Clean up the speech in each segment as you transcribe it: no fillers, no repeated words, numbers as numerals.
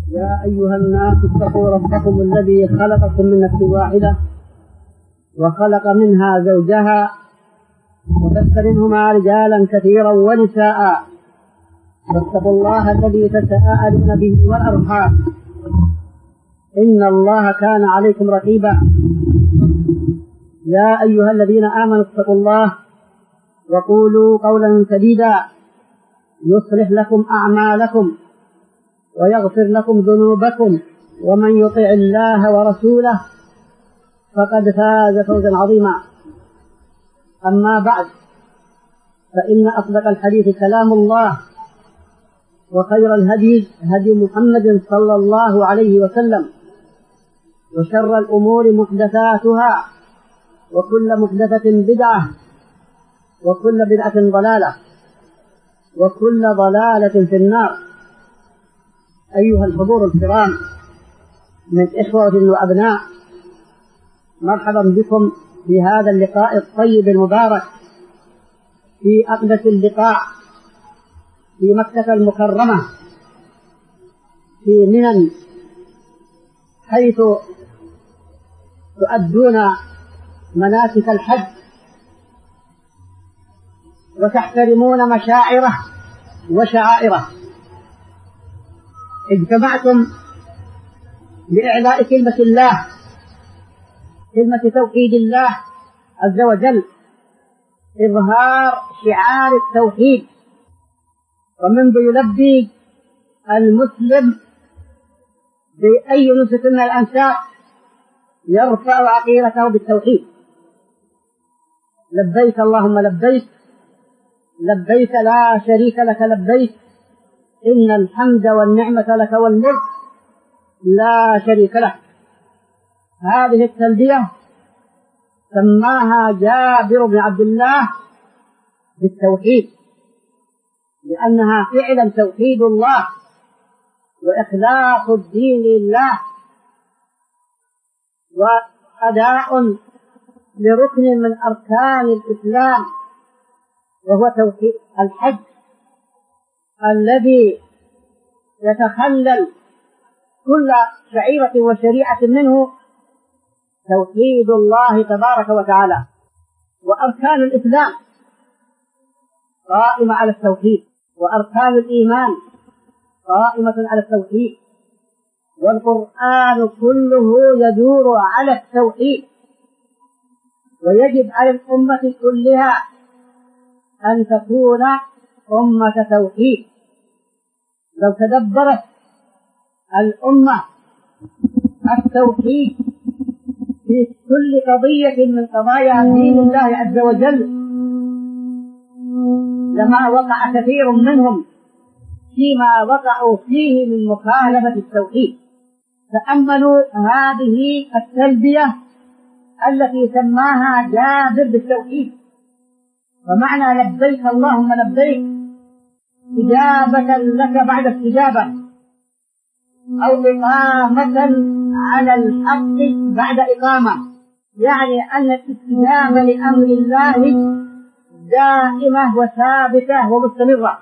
يا أيها الناس اتقوا ربكم الذي خلقكم من نفس واحدة وخلق منها زوجها وبث منهما رجالا كثيرا ونساء واتقوا الله الذي تساءلون به والأرحام إن الله كان عليكم رقيبا. يا أيها الذين آمنوا اتقوا الله وقولوا قولا سديدا يصلح لكم أعمالكم ويغفر لكم ذنوبكم ومن يطع الله ورسوله فقد فاز فوزا عظيما. أما بعد، فإن أصدق الحديث كلام الله وخير الهدي هدي محمد صلى الله عليه وسلم وشر الأمور محدثاتها وكل محدثة بدعة وكل بدعة ضلالة وكل ضلالة في النار. أيها الحضور الكرام من إخوة وأبناء، مرحبا بكم في هذا اللقاء الطيب المبارك في أقدس اللقاء في مكة المكرمة في منى، حيث تؤدون مناسك الحج وتحترمون مشاعره وشعائره. اجتمعتم لإعلاء كلمة الله، كلمة توحيد الله عز وجل، إظهار شعار التوحيد. ومنذ يلبي المسلم بأي نسك من الأنساك يرفع عقيدته بالتوحيد: لبيك اللهم لبيك، لبيك لا شريك لك لبيك، إن الحمد والنعمة لك والملك لا شريك لك. هذه التلبية سماها جابر بن عبد الله بالتوحيد، لأنها فعلا توحيد الله وإخلاص الدين لله وأداء لركن من أركان الإسلام، وهو توحيد الحج الذي يتخلل كل شعيرة وشريعة منه توحيد الله تبارك وتعالى. وأركان الإسلام قائمة على التوحيد، وأركان الإيمان قائمة على التوحيد، والقرآن كله يدور على التوحيد. ويجب على الأمة كلها أن تكون أمة توحيد. لو تدبرت الأمة التوحيد في كل قضية من قضايا دين الله عز وجل لما وقع كثير منهم فيما وقعوا فيه من مخالفة التوحيد. تأملوا هذه التلبية التي سماها جابر بالتوحيد. ومعنى لبيك اللهم لبيك استجابة لك بعد استجابة، أو إقامة على الحق بعد إقامة، يعني أن الاستجابة لأمر الله دائمة وثابتة ومستمرة.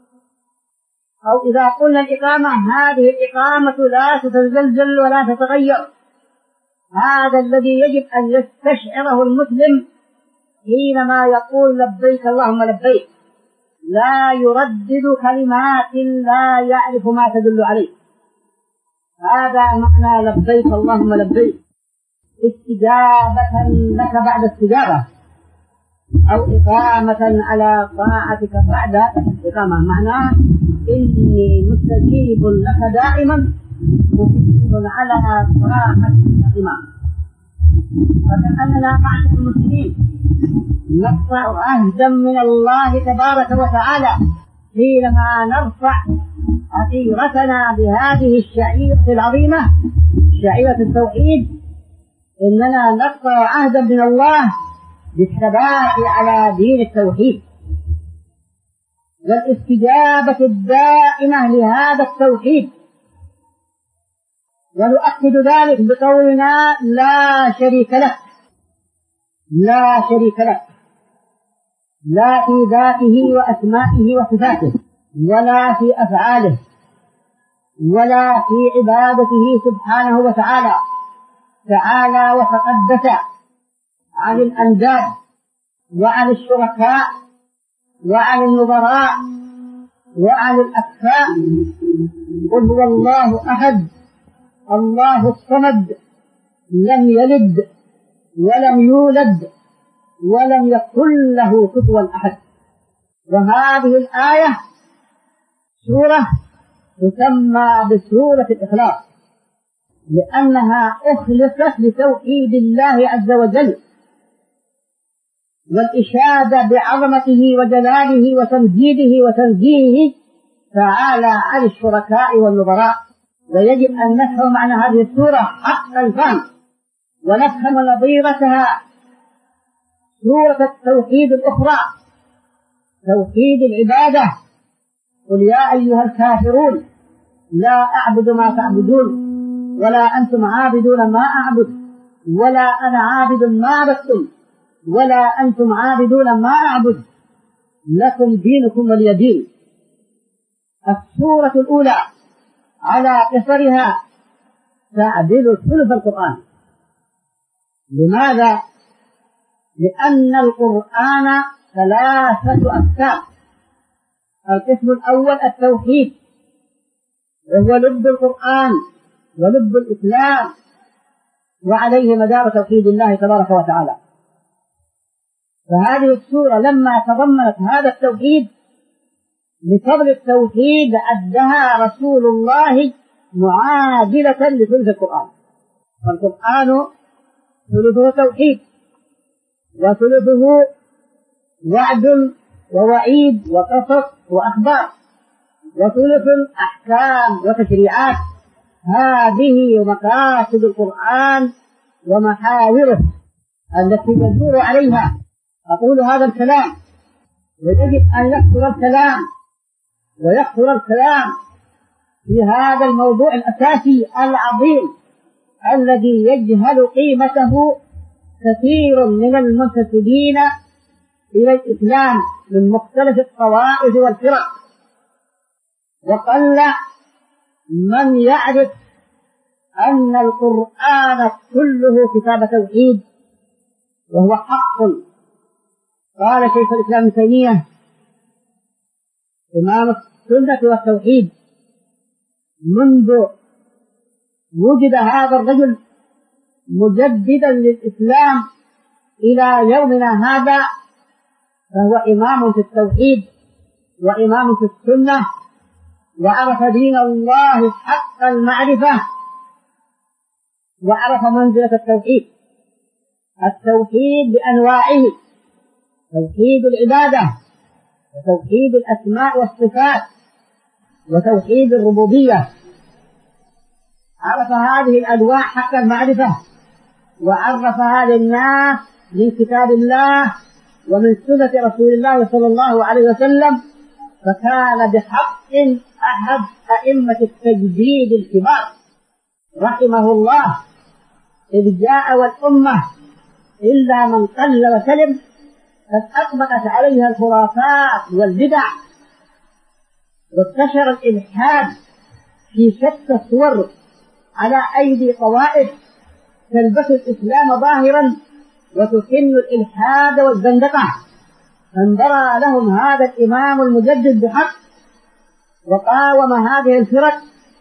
أو إذا قلنا الإقامة، هذه الإقامة لا تتزلزل ولا تتغير. هذا الذي يجب أن يستشعره المسلم حينما يقول لبيك اللهم لبيك، لا يردد كلمات لا يعرف ما تدل عليه. هذا معنى لبيك اللهم لبيك، استجابة لك بعد استجابة، أو إقامة على طاعتك بعد إقامة. معناه إني مستجيب لك دائما مقيم على طاعتك دائما. وكأننا معشر المسلمين نقطع عهدا من الله تبارك وتعالى حينما نرفع عقيرتنا بهذه الشعيرة العظيمة، شعيرة التوحيد. إننا نقطع عهدا من الله بالثبات على دين التوحيد والاستجابة الدائمة لهذا التوحيد. ونؤكد ذلك بقولنا لا شريك لك، لا شريك لك، لا في ذاته وأسمائه وصفاته، ولا في أفعاله، ولا في عبادته سبحانه وتعالى، تعالى وتقدس عن الأنداد وعن الشركاء وعن النظراء وعن الأكفاء. قل هو الله أحد الله الصمد لم يلد ولم يولد ولم يكن له كفوا أحد. وهذه الآية سورة تسمى بسورة الإخلاص، لأنها أخلصت لتوحيد الله عز وجل والإشادة بعظمته وجلاله وتمجيده وتنزيهه تعالى عن الشركاء والنظراء. ويجب أن نفهم معنى هذه السورة حق الفهم، ونفهم نظيرتها سورة التوحيد الأخرى، توحيد العبادة. قل يا أيها الكافرون لا أعبد ما تعبدون ولا أنتم عابدون ما أعبد ولا أنا عابد ما عبدتم ولا أنتم عابدون ما أعبد لكم دينكم ولي دين. السورة الأولى على قصرها تعدل ثلث القرآن. لماذا؟ لأن القرآن ثلاثة أقسام. القسم الأول التوحيد، وهو لب القرآن ولب الإسلام، وعليه مدار توحيد الله تبارك وتعالى. فهذه السورة لما تضمنت هذا التوحيد لفضل التوحيد أدها رسول الله معادلة لثلث القرآن. فالقرآن ثلثه توحيد وثلثه وعد ووعيد وقصص وأخبار، وثلث أحكام وتشريعات. هذه مقاصد القرآن ومحاوره التي يدور عليها. أقول هذا الكلام ويجب أن يكثر الكلام ويكثر الكلام في هذا الموضوع الأساسي العظيم الذي يجهل قيمته كثير من المنتسبين إلى الإسلام من مختلف الطوائف والفرق، وقل من يعرف أن القرآن كله كتاب توحيد وهو حق. قال شيخ الإسلام ابن تيمية إمام السنة والتوحيد منذ وجد هذا الرجل مجددا للإسلام إلى يومنا هذا فهو إمام في التوحيد وإمام في السنة، وعرف دين الله حق المعرفة وعرف منزلة التوحيد. التوحيد بأنواعه: توحيد العبادة وتوحيد الأسماء والصفات وتوحيد الربوبية. عرف هذه الأنواع حق المعرفة وعرفها للناس من كتاب الله ومن سنة رسول الله صلى الله عليه وسلم، فكان بحق أحد أئمة التجديد الكبار رحمه الله، إذ جاء والأمة إلا من قل وسلم قد أطبقت عليها الخرافات والبدع وانتشر الإلحاد في شتى الصور على أيدي طوائف تلبس الإسلام ظاهرا وتكن الإلحاد والزندقة. فانبرى لهم هذا الإمام المجدد بحق وقاوم هذه الفرق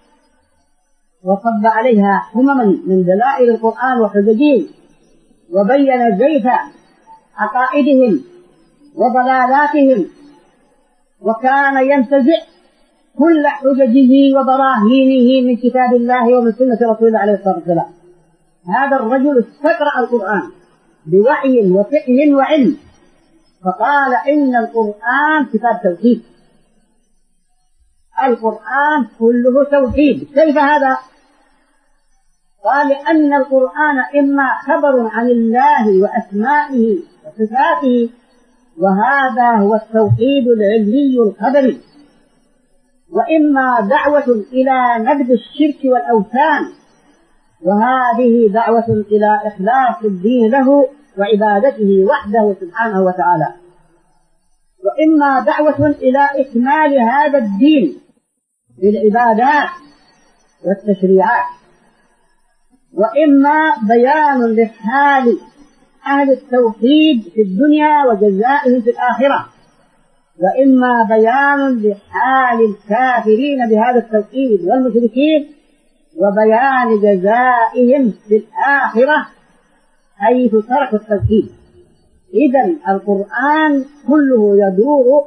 وصب عليها حمما من دلائل القرآن وحججه، وبين زيف عقائدهم وضلالاتهم، وكان ينتزع كل حججه وبراهينه من كتاب الله ومن سنة رسول الله عليه الصلاة والسلام. هذا الرجل استقرأ القرآن بوعي وفقه وعلم، فقال إن القرآن كتاب توحيد، القرآن كله توحيد. كيف هذا؟ قال لأن القرآن إما خبر عن الله وأسمائه وصفاته، وهذا هو التوحيد العلمي الخبري، وإما دعوة إلى نبذ الشرك والأوثان، وهذه دعوة إلى إخلاص الدين له وعبادته وحده سبحانه وتعالى، وإما دعوة إلى إكمال هذا الدين بالعبادات والتشريعات، وإما بيان لحال أهل التوحيد في الدنيا وجزائهم في الآخرة، وإما بيان لحال الكافرين بهذا التوحيد والمشركين وبيان جزائهم في الآخرة حيث تركوا التوحيد. إذن القرآن كله يدور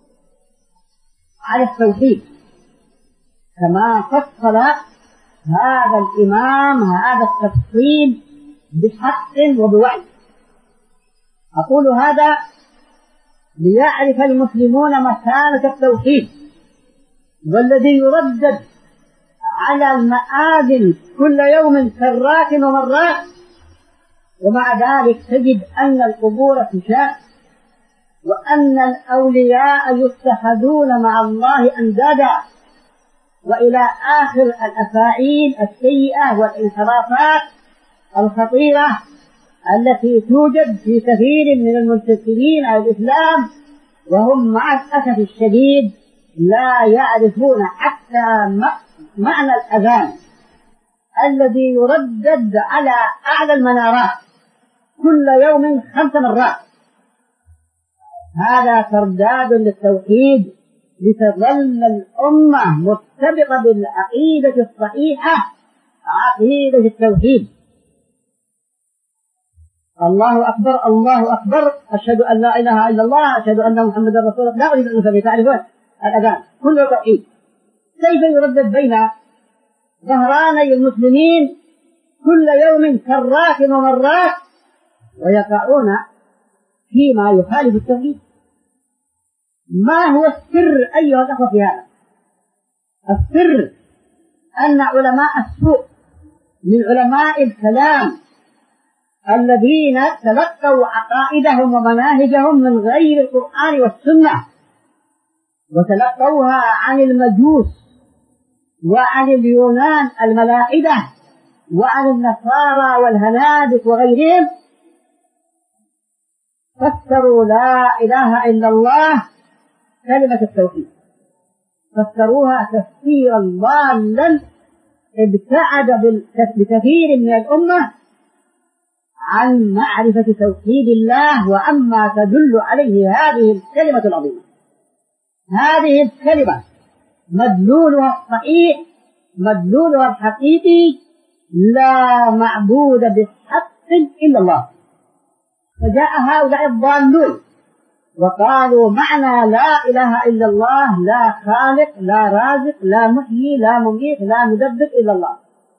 على التوحيد، كما فصل هذا الإمام هذا التفصيل بحق وبوعي. أقول هذا ليعرف المسلمون مكانة التوحيد، والذي يردد على المآذن كل يوم كرات ومرات، ومع ذلك تجد أن القبور تشاء، وأن الأولياء يتخذون مع الله أندادا، وإلى آخر الأفاعيل السيئة والانحرافات الخطيرة التي توجد في كثير من المنتسبين على الإسلام، وهم مع الأسف الشديد لا يعرفون حتى معنى الأذان الذي يردد على أعلى المنارات كل يوم 5 مرات. هذا ترداد للتوحيد لتظل الأمة مرتبطة بالعقيدة الصحيحة، عقيدة التوحيد. الله أكبر الله أكبر، أشهد أن لا إله إلا الله، أشهد أن محمدا رسول الله. لا أريد أن أسمي، تعرفون الأذان كله توحيد. كيف يردد بين ظهراني المسلمين كل يوم كرات ومرات ويقعون فيما يخالف التوحيد؟ ما هو السر أيها الأخوة في هذا؟ السر أن علماء السوء من علماء الكلام الذين تلقوا عقائدهم ومناهجهم من غير القرآن والسنة، وتلقوها عن المجوس وعن اليونان الملاحدة وعن النصارى والهنادك وغيرهم، فسروا لا إله إلا الله كلمة التوحيد، فسروها تفسيرا ضالا ابتعد بكثير من الأمة عن معرفة توحيد الله وعما تدل عليه هذه الكلمة العظيمة. هذه الكلمة مدلولها الصحيح، مدلولها الحقيقي، لا معبود بحق إلا الله. فجاء هؤلاء الضالون وقالوا معنى لا إله إلا الله لا خالق لا رازق لا محيي لا مميت لا مدبر إلا الله،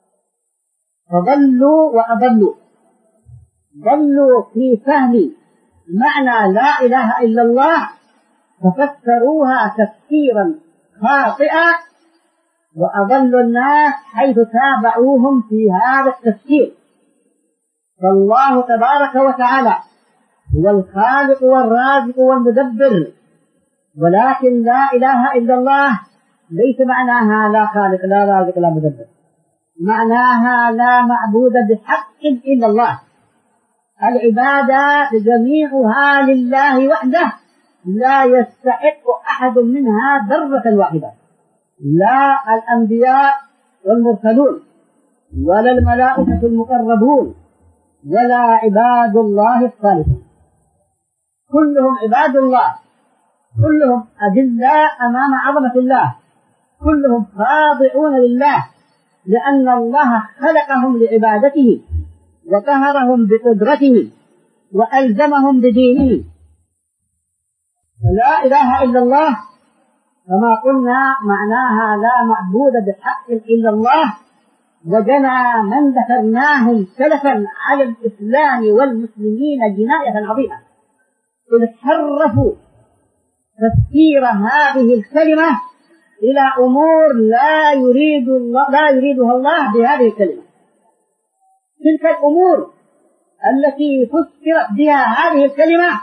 فضلوا وأضلوا، ضلوا في فهم معنى لا إله إلا الله ففسروها تفسيرا خاطئا، وأضلوا الناس حيث تابعوهم في هذا التفسير. فالله تبارك وتعالى هو الخالق والرازق والمدبر، ولكن لا إله إلا الله ليس معناها لا خالق لا رازق لا مدبر، معناها لا معبود بحق إلا الله. العبادات جميعها لله وحده، لا يستحق أحد منها ذرة واحدة، لا الأنبياء والمرسلون ولا الملائكة المقربون ولا عباد الله الصالحون، كلهم عباد الله، كلهم أذلاء أمام عظمة الله، كلهم خاضعون لله، لأن الله خلقهم لعبادته وقهرهم بقدرته وألزمهم بدينه. لا إله إلا الله كما قلنا معناها لا معبود بحق إلا الله، وجنى من ذكرناهم سلفا على الإسلام والمسلمين جناية عظيمة، إذ حرفوا تفسير هذه الكلمة إلى أمور لا يريدها الله بهذه الكلمة. تلك الأمور التي فسرت بها هذه الكلمة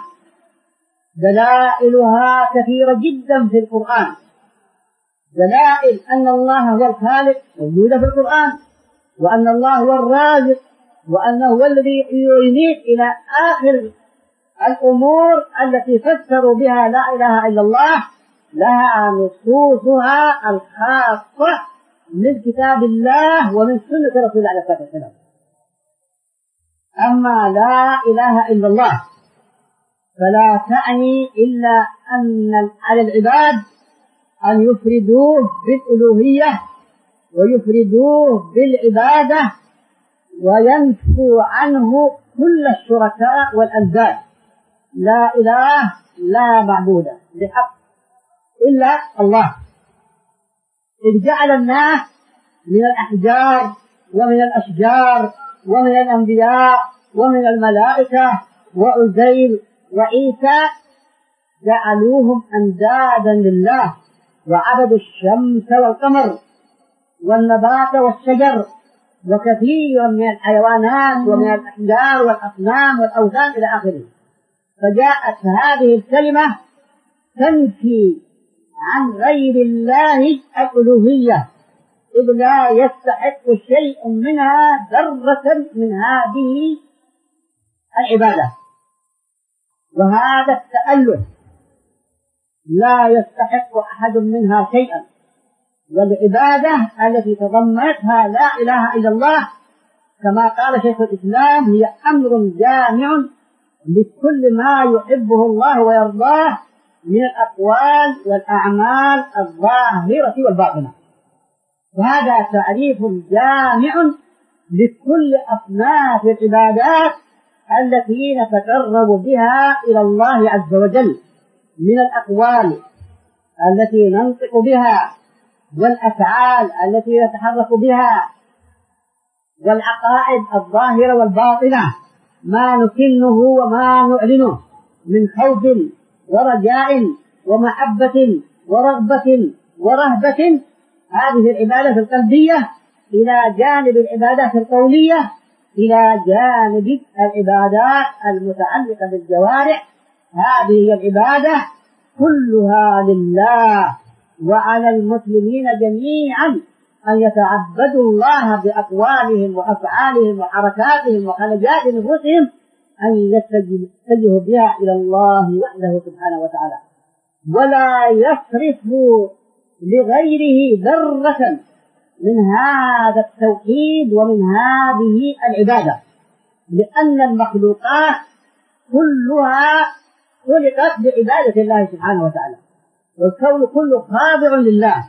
دلائلها كثيرة جدا في القرآن، دلائل أن الله هو الخالق موجودة في القرآن، وأن الله هو الرازق، وأنه هو الذي يميت إلى آخر الأمور التي فسروا بها لا إله إلا الله، لها نصوصها الخاصة من كتاب الله ومن سنة رسول الله عليه الصلاة والسلام. أما لا إله إلا الله فلا تعني إلا أن على العباد أن يفردوه بالألوهية ويفردوه بالعبادة وينفوا عنه كل الشركاء والأنداد. لا إله لا معبود بحق إلا الله. إذ جعل الناس من الأحجار ومن الأشجار ومن الأنبياء ومن الملائكة وعزير وعيسى جعلوهم أندادا لله وعبدوا الشمس والقمر والنبات والشجر وكثيرا من الحيوانات ومن الأحجار والأصنام والأوثان إلى آخره. فجاءت هذه الكلمة تنفي عن غير الله الألوهية، إذ لا يستحق شيء منها ذرة من هذه العبادة، وهذا التأله لا يستحق أحد منها شيئا. والعبادة التي تضمنتها لا إله إلا الله كما قال شيخ الإسلام هي أمر جامع لكل ما يحبه الله ويرضاه من الأقوال والأعمال الظاهرة والباطنة. وهذا تعريف جامع لكل أصناف العبادات التي نتقرب بها إلى الله عز وجل من الأقوال التي ننطق بها والأفعال التي نتحرك بها والعقائد الظاهرة والباطنة، ما نكنه وما نعلنه من خوف ورجاء ومحبة ورغبة ورهبة. هذه العبادة القلبية إلى جانب العبادات القولية إلى جانب العبادات المتعلقة بالجوارح. هذه العبادة كلها لله، وعلى المسلمين جميعا أن يتعبدوا الله بأقوالهم وأفعالهم وحركاتهم وخلجات نفوسهم، أن يتجهوا بها إلى الله وحده سبحانه وتعالى، ولا يصرفوا لغيره ذرة من هذا التوحيد ومن هذه العبادة، لأن المخلوقات كلها خلقت بعبادة الله سبحانه وتعالى، والكون كله خاضع لله.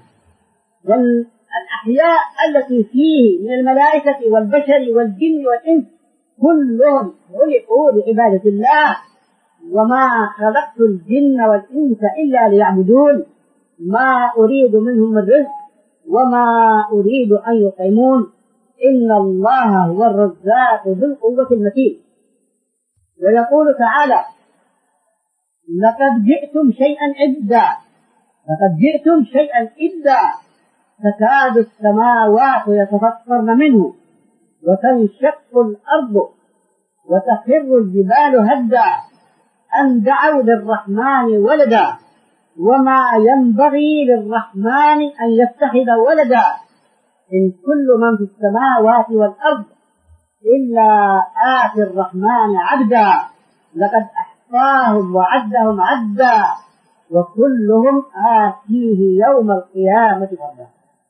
والأحياء التي فيه من الملائكة والبشر والجن والإنس كلهم خلقوا لعبادة الله، وما خلقت الجن والإنس إلا ليعبدون، ما أريد منهم الرزق وما أريد أن يطعمون، إن الله هو الرزاق ذو القوة المتين. ويقول تعالى: لقد جئتم شيئا إدا، لقد جئتم شيئا إدا، تكاد السماوات يتفطرن منه وتنشق الأرض وتخر الجبال هدا أن دعوا للرحمن ولدا وما ينبغي للرحمن أن يتخذ ولدا إن كل من في السماوات والأرض إلا آتي الرحمن عبدا لقد أحصاهم وعدهم عدا وكلهم آتيه يوم القيامة فردا.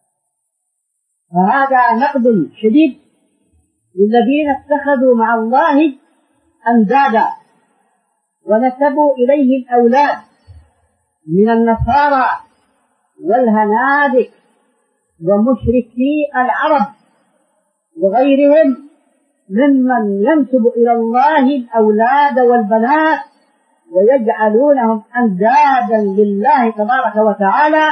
فهذا نقد شديد للذين اتخذوا مع الله أندادا ونسبوا إليه الأولاد من النصارى والهنادك ومشركي العرب وغيرهم ممن ينسب إلى الله الأولاد والبنات ويجعلونهم أندادا لله تبارك وتعالى.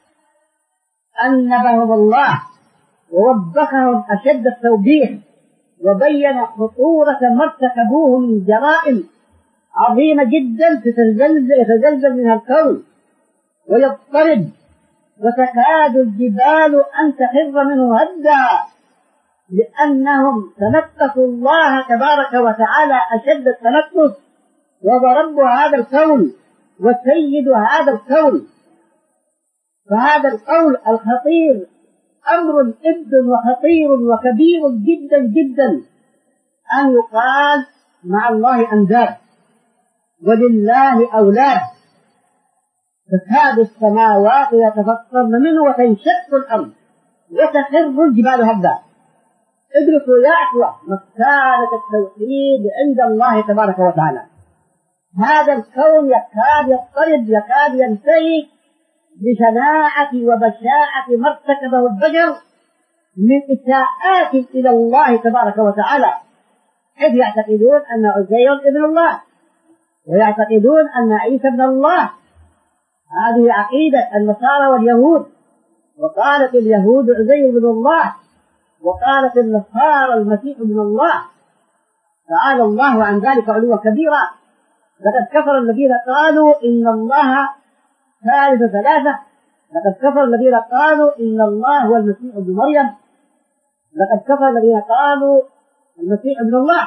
أنبهم الله ووبخهم أشد التوبيخ وبين خطورة ما ارتكبوه من جرائم عظيمة جدا يتزلزل منها الكون ويضطرب وتكاد الجبال أن تخر منه هدا، لأنهم تنقصوا الله تبارك وتعالى أشد التنقص، وضرب هذا الكون وسيد هذا الكون. فهذا القول الخطير أمر إبد وخطير وكبير جدا جدا، أن يقال مع الله أنداد ولله أولاد، تكاد السماوات يتفطرن منه وتنشق الأرض وتخر الجبال هدا. ادركوا يا أخوة مكانة التوحيد عند الله تبارك وتعالى. هذا الكون يكاد يضطرب، يكاد ينتهي بشناعة وبشاعة ما ارتكبه البشر من إساءات إلى الله تبارك وتعالى، حيث يعتقدون أن عزير ابن الله، ويعتقدون أن عيسى ابن الله. هذه عقيدة النصارى واليهود. وقالت اليهود عزير ابن الله، وقالت النصارى المسيح ابن الله، تعالى الله عن ذلك علوا كبيرا. لقد كفر الذين قالوا إن الله ثالث ثلاثة، لقد كفر الذين قالوا إن الله هو المسيح ابن مريم، لقد كفر الذين قالوا المسيح ابن الله.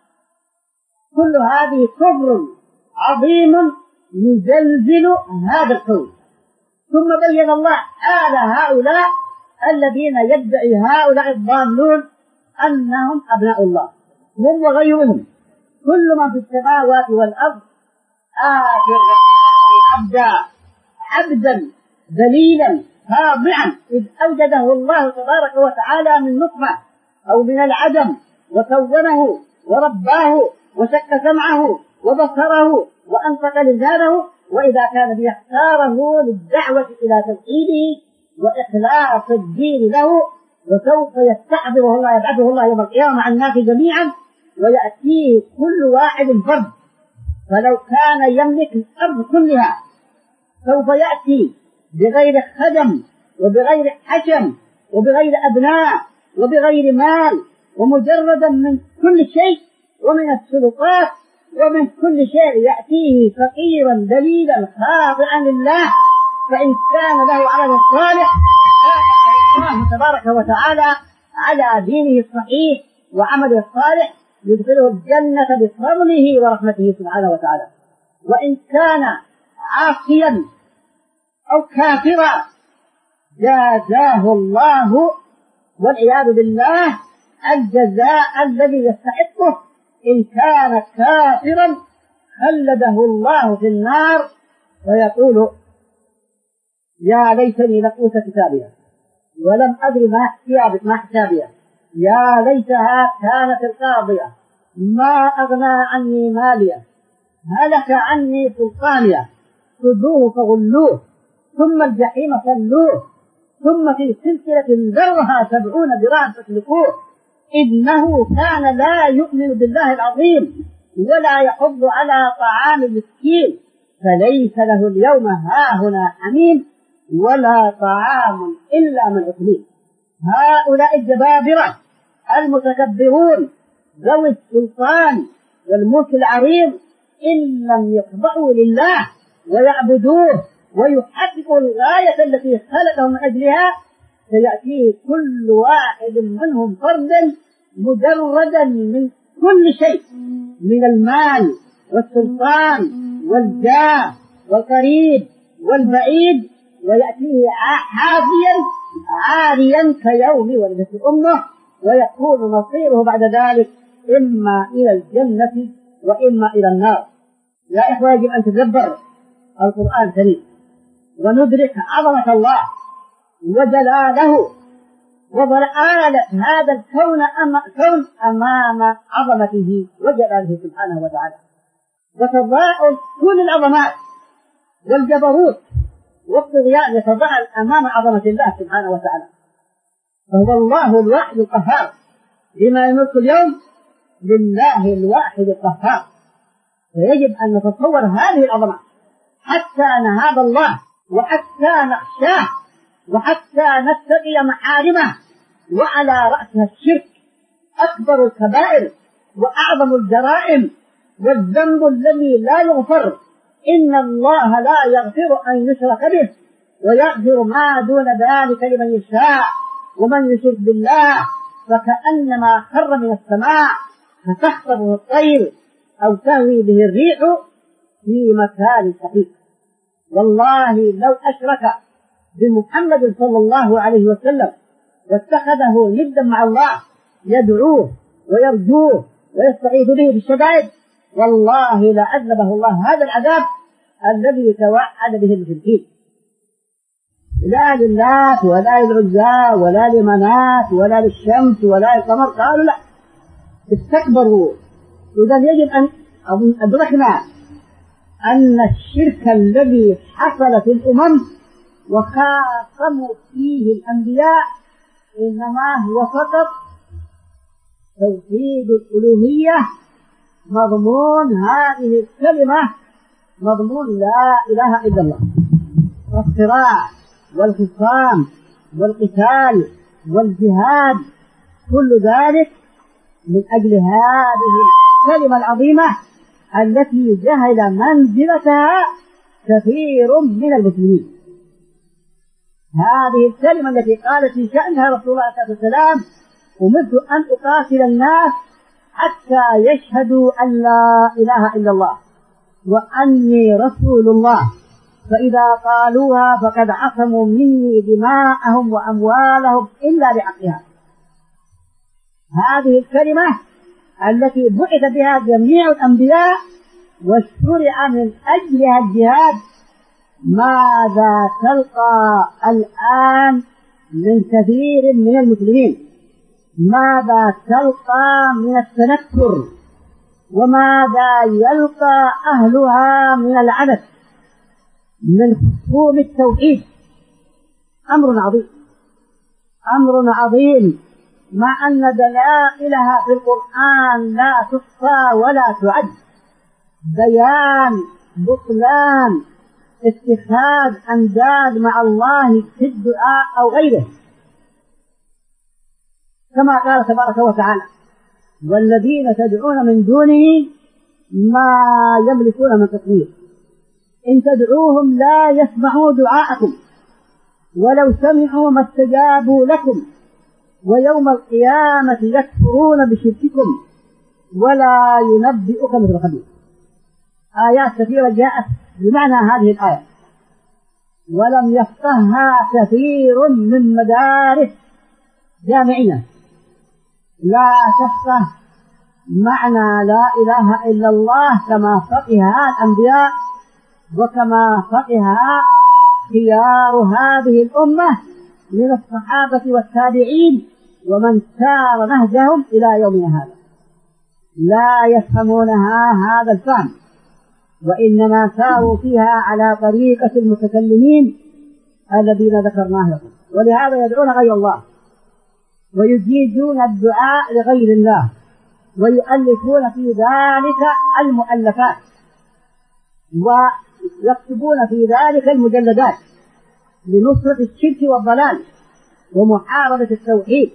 كل هذه كفر عظيم يزلزل هذا الكون. ثم بين الله حال هؤلاء الذين يدعي هؤلاء الضالون أنهم أبناء الله، هم وغيرهم. كل من في السماوات والأرض آتي الرحمن عبدا ذليلا خاضعا، إذ أوجده الله تبارك وتعالى من نطفة أو من العدم، وكونه ورباه وشق سمعه وبصره وأنطق لسانه، وإذا كان بيختاره للدعوة إلى توحيده وإخلاص الدين له، وسوف يستحضره الله، يبعثه الله يوم القيامة مع الناس جميعا، ويأتيه كل واحد فرد. فلو كان يملك الأرض كلها سوف يأتي بغير خدم وبغير حشم وبغير أبناء وبغير مال، ومجردا من كل شيء ومن السلطات ومن كل شيء، يأتيه فقيرا دليلا خاضعا لله. فإن كان له عمل صالح الله تبارك وتعالى على دينه الصحيح وعمله الصالح يدخله الجنة بفضله ورحمته سبحانه وتعالى. وإن كان عاصيا أو كافرا جازاه الله والعياذ بالله الجزاء الذي يستحقه. إن كان كافرا خلده الله في النار ويقول يا ليتني لم أوت كتابيا ولم أدري ما حسابيا، يا ليتها كانت القاضية ما أغنى عني ماليا، هلك عني سلطانيا، خذوه فغلوه ثم الجحيم صلوه ثم في سلسلة ذرها 70 ذراعا فاسلكوه، إنه كان لا يؤمن بالله العظيم ولا يحض على طعام المسكين، فليس له اليوم هاهنا حميم ولا طعام إلا من غسلين. هؤلاء الجبابرة المتكبرون ذوي السلطان والملك العظيم إن لم يخضعوا لله ويعبدوه ويحققوا الغاية التي خلقهم من أجلها، سيأتيه كل واحد منهم فردا مجردا من كل شيء، من المال والسلطان والجاه والقريب والبعيد، ويأتيه حافيا عاريا كيوم ولدته أمه، ويكون مصيره بعد ذلك إما إلى الجنة وإما إلى النار. يا إخوة يجب أن تدبر القرآن الكريم وندرك عظمة الله وجلاله وضلالة هذا الكون أمام عظمته وجلاله سبحانه وتعالى، وتضاءل كل العظمات والجبروت والطغيان يتضاءل أمام عظمة الله سبحانه وتعالى. فهو الله الواحد القهار، لما يملك اليوم لله الواحد القهار. فيجب أن نتصور هذه العظمة حتى نهاب الله وحتى نخشاه وحتى نتقي محارمه. وعلى رأسها الشرك أكبر الكبائر وأعظم الجرائم والذنب الذي لا يغفر. إن الله لا يغفر أن يشرك به ويغفر ما دون ذلك لمن يشاء، ومن يشرك بالله فكأنما خر من السماء فتخطفه الطير أو تهوي به الريح في مكان سحيق. والله لو أشرك بمحمد صلى الله عليه وسلم واتخذه ندا مع الله يدعوه ويرجوه ويستغيث به بالشدائد، والله لعذبه الله هذا العذاب الذي توعد به المشركين. لا للات ولا للعزى ولا لمنات ولا للشمس ولا للقمر، قالوا لا، استكبروا. إذا يجب أن أدركنا أن الشرك الذي حصل في الأمم وخاصموا فيه الأنبياء إنما هو فقط توحيد الألوهية. مضمون هذه الكلمة مضمون لا إله إلا الله، والصراع والخصام والقتال والجهاد كل ذلك من أجل هذه الكلمة العظيمة التي جهل منزلتها كثير من المسلمين. هذه الكلمة التي قالت في شأنها رسول الله صلى الله عليه وسلم: أمرت أن أقاتل الناس حتى يشهدوا أن لا إله إلا الله وأني رسول الله، فإذا قالوها فقد عصموا مني دماءهم وأموالهم إلا بحقها. هذه الكلمة التي بعث بها جميع الأنبياء وشرع من أجلها الجهاد، ماذا تلقى الآن من كثير من المسلمين؟ ماذا تلقى من التنكر؟ وماذا يلقى أهلها من العنف، من خصوم التوحيد؟ أمر عظيم، أمر عظيم، مع أن دلائلها في القرآن لا تحصى ولا تعد. بيان بطلان اتخاذ أنداد مع الله في الدعاء أو غيره، كما قال تبارك وتعالى: والذين تدعون من دونه ما يملكون من تطهير، إن تدعوهم لا يسمعوا دعاءكم ولو سمعوا ما استجابوا لكم ويوم القيامة يكفرون بشرككم ولا ينبئك مثل خبير. آيات كثيرة جاءت بمعنى هذه الآية ولم يفقهها كثير من مدارس جامعية، لا تفقه معنى لا إله إلا الله كما فقهها الأنبياء وكما فقهها خيار هذه الأمة من الصحابة والتابعين ومن سار نهجهم إلى يومنا هذا. لا يفهمونها هذا الفهم، وإنما ساروا فيها على طريقة المتكلمين الذين ذكرناه لكم، ولهذا يدعون غير الله ويجيدون الدعاء لغير الله ويؤلفون في ذلك المؤلفات ويكتبون في ذلك المجلدات لنصرة الشرك والضلال ومحاربة التوحيد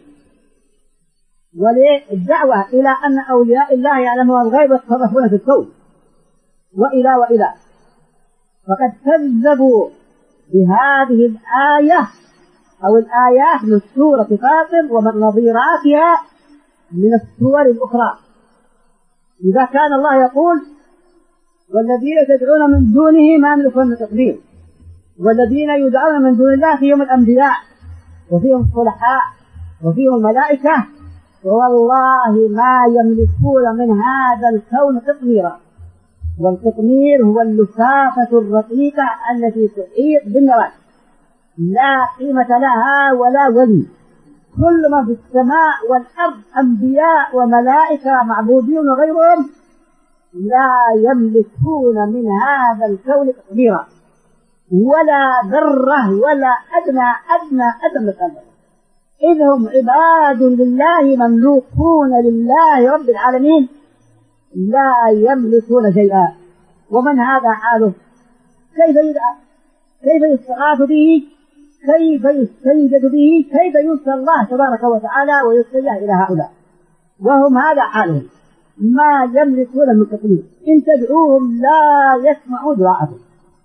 وللدعوة إلى أن أولياء الله يعلمون الغيب ويتصرفون في الكون وإلى فقد كذبوا بهذه الآية أو الآيات من سورة فاطر ومن نظيراتها من السور الأخرى. إذا كان الله يقول: والذين تدعون من دونه ما يملكون من تطهير، والذين يدعون من دون الله فيهم الأنبياء وفيهم الصلحاء وفيهم الملائكة، والله ما يملكون من هذا الكون قطميرا، والقطمير هو اللفافة الرقيقة التي تحيط بالنواة لا قيمة لها ولا وزن. كل ما في السماء والأرض أنبياء وملائكة معبودين وغيرهم لا يملكون من هذا الكون قطميرا ولا ذرة ولا أدنى مثلا، إذ هم عباد لله مملوكون لله رب العالمين لا يملكون شيئا. ومن هذا حاله كيف يدعى؟ كيف يستغاث به؟ كيف يستنجد به؟ كيف ينسى الله تبارك وتعالى ويتجه إلى هؤلاء وهم هذا حالهم؟ ما يملكون من تطهير، إن تدعوهم لا يسمعوا دعاءكم.